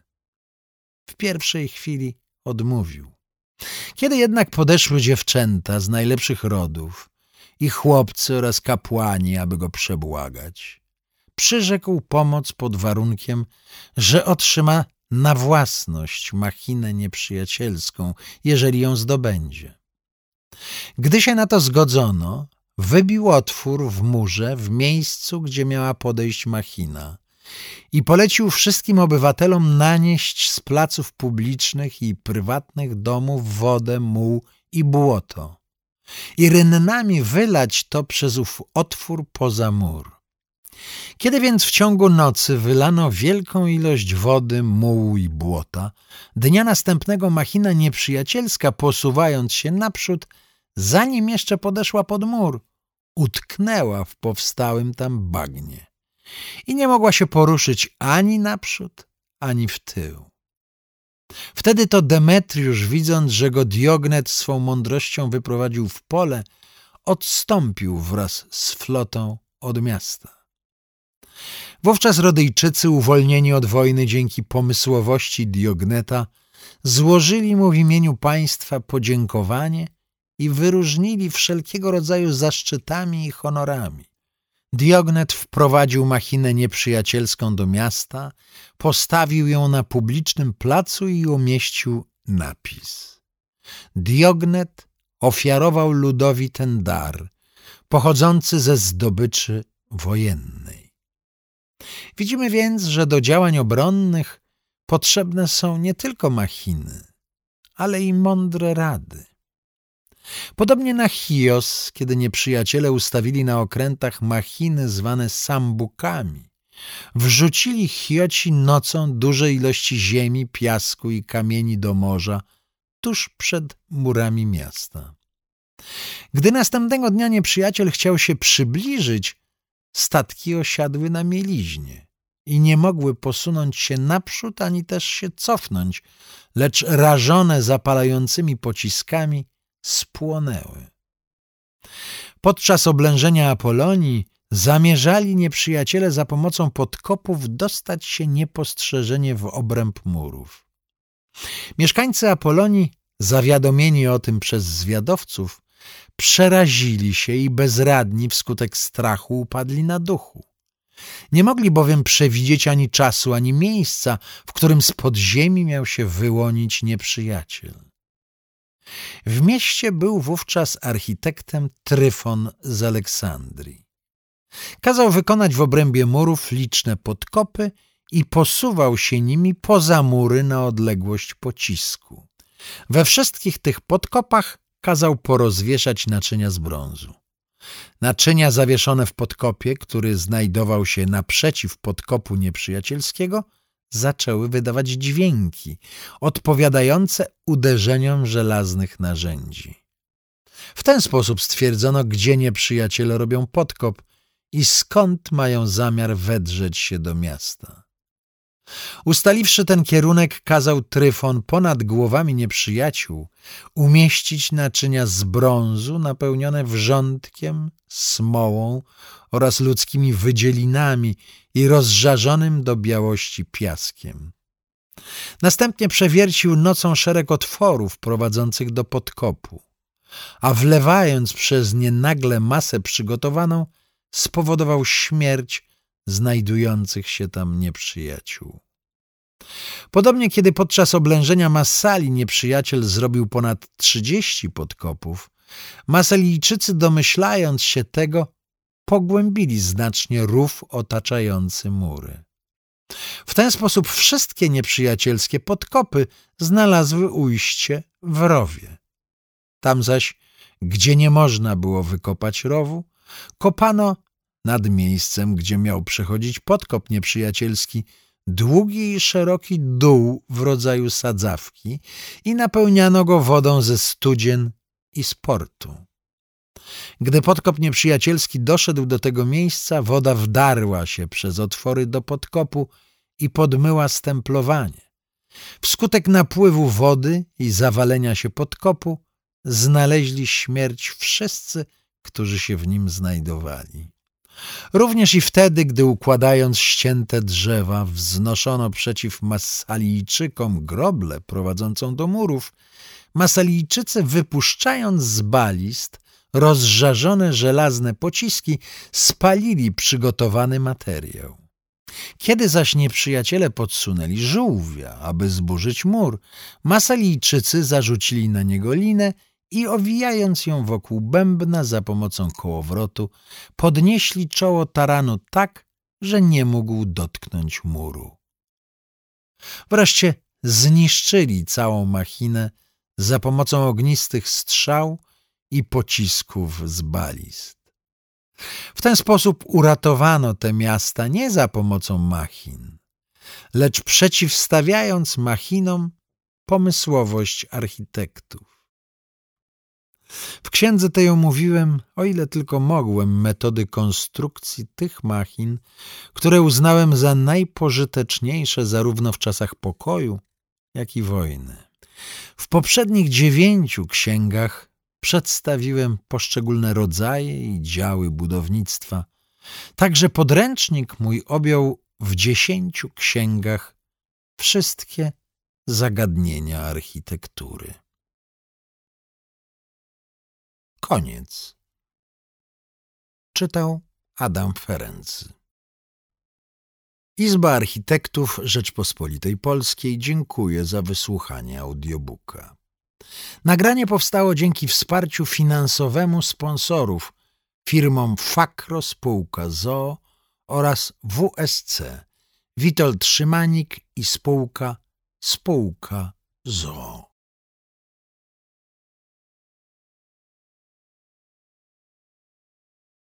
W pierwszej chwili odmówił. Kiedy jednak podeszły dziewczęta z najlepszych rodów i chłopcy oraz kapłani, aby go przebłagać, przyrzekł pomoc pod warunkiem, że otrzyma na własność machinę nieprzyjacielską, jeżeli ją zdobędzie. Gdy się na to zgodzono, wybił otwór w murze w miejscu, gdzie miała podejść machina i polecił wszystkim obywatelom nanieść z placów publicznych i prywatnych domów wodę, muł i błoto i rynnami wylać to przez ów otwór poza mur. Kiedy więc w ciągu nocy wylano wielką ilość wody, mułu i błota, dnia następnego machina nieprzyjacielska, posuwając się naprzód, zanim jeszcze podeszła pod mur, utknęła w powstałym tam bagnie i nie mogła się poruszyć ani naprzód, ani w tył. Wtedy to Demetriusz, widząc, że go Diognet swą mądrością wyprowadził w pole, odstąpił wraz z flotą od miasta. Wówczas Rodyjczycy, uwolnieni od wojny dzięki pomysłowości Diogneta, złożyli mu w imieniu państwa podziękowanie i wyróżnili wszelkiego rodzaju zaszczytami i honorami. Diognet wprowadził machinę nieprzyjacielską do miasta, postawił ją na publicznym placu i umieścił napis. Diognet ofiarował ludowi ten dar, pochodzący ze zdobyczy wojennej. Widzimy więc, że do działań obronnych potrzebne są nie tylko machiny, ale i mądre rady. Podobnie na Chios, kiedy nieprzyjaciele ustawili na okrętach machiny zwane sambukami, wrzucili Chioci nocą duże ilości ziemi, piasku i kamieni do morza tuż przed murami miasta. Gdy następnego dnia nieprzyjaciel chciał się przybliżyć, statki osiadły na mieliźnie i nie mogły posunąć się naprzód ani też się cofnąć, lecz rażone zapalającymi pociskami spłonęły. Podczas oblężenia Apolonii zamierzali nieprzyjaciele za pomocą podkopów dostać się niepostrzeżenie w obręb murów. Mieszkańcy Apolonii, zawiadomieni o tym przez zwiadowców, przerazili się i bezradni wskutek strachu upadli na duchu. Nie mogli bowiem przewidzieć ani czasu, ani miejsca, w którym z podziemi miał się wyłonić nieprzyjaciel. W mieście był wówczas architektem Tryfon z Aleksandrii. Kazał wykonać w obrębie murów liczne podkopy i posuwał się nimi poza mury na odległość pocisku. We wszystkich tych podkopach kazał porozwieszać naczynia z brązu. Naczynia zawieszone w podkopie, który znajdował się naprzeciw podkopu nieprzyjacielskiego, zaczęły wydawać dźwięki odpowiadające uderzeniom żelaznych narzędzi. W ten sposób stwierdzono, gdzie nieprzyjaciele robią podkop i skąd mają zamiar wedrzeć się do miasta. Ustaliwszy ten kierunek, kazał Tryfon ponad głowami nieprzyjaciół umieścić naczynia z brązu napełnione wrzątkiem, smołą oraz ludzkimi wydzielinami i rozżarzonym do białości piaskiem. Następnie przewiercił nocą szereg otworów prowadzących do podkopu, a wlewając przez nie nagle masę przygotowaną, spowodował śmierć znajdujących się tam nieprzyjaciół. Podobnie, kiedy podczas oblężenia Massalii nieprzyjaciel zrobił ponad 30 podkopów, Masalijczycy, domyślając się tego, pogłębili znacznie rów otaczający mury. W ten sposób wszystkie nieprzyjacielskie podkopy znalazły ujście w rowie. Tam zaś, gdzie nie można było wykopać rowu, kopano nad miejscem, gdzie miał przechodzić podkop nieprzyjacielski, długi i szeroki dół w rodzaju sadzawki i napełniano go wodą ze studzien i z portu. Gdy podkop nieprzyjacielski doszedł do tego miejsca, woda wdarła się przez otwory do podkopu i podmyła stemplowanie. Wskutek napływu wody i zawalenia się podkopu znaleźli śmierć wszyscy, którzy się w nim znajdowali. Również i wtedy, gdy układając ścięte drzewa wznoszono przeciw Masalijczykom groblę prowadzącą do murów, Masalijczycy, wypuszczając z balist rozżarzone żelazne pociski, spalili przygotowany materiał. Kiedy zaś nieprzyjaciele podsunęli żółwia, aby zburzyć mur, Masalijczycy zarzucili na niego linę i owijając ją wokół bębna za pomocą kołowrotu, podnieśli czoło taranu tak, że nie mógł dotknąć muru. Wreszcie zniszczyli całą machinę za pomocą ognistych strzał i pocisków z balist. W ten sposób uratowano te miasta nie za pomocą machin, lecz przeciwstawiając machinom pomysłowość architektów. W księdze tej omówiłem, o ile tylko mogłem, metody konstrukcji tych machin, które uznałem za najpożyteczniejsze zarówno w czasach pokoju, jak i wojny. W poprzednich 9 księgach przedstawiłem poszczególne rodzaje i działy budownictwa. Także podręcznik mój objął w 10 księgach wszystkie zagadnienia architektury. Koniec. Czytał Adam Ferenc. Izba Architektów Rzeczpospolitej Polskiej dziękuję za wysłuchanie audiobooka. Nagranie powstało dzięki wsparciu finansowemu sponsorów, firmom Fakro Spółka ZOO oraz WSC, Witold Szymanik i Spółka ZOO.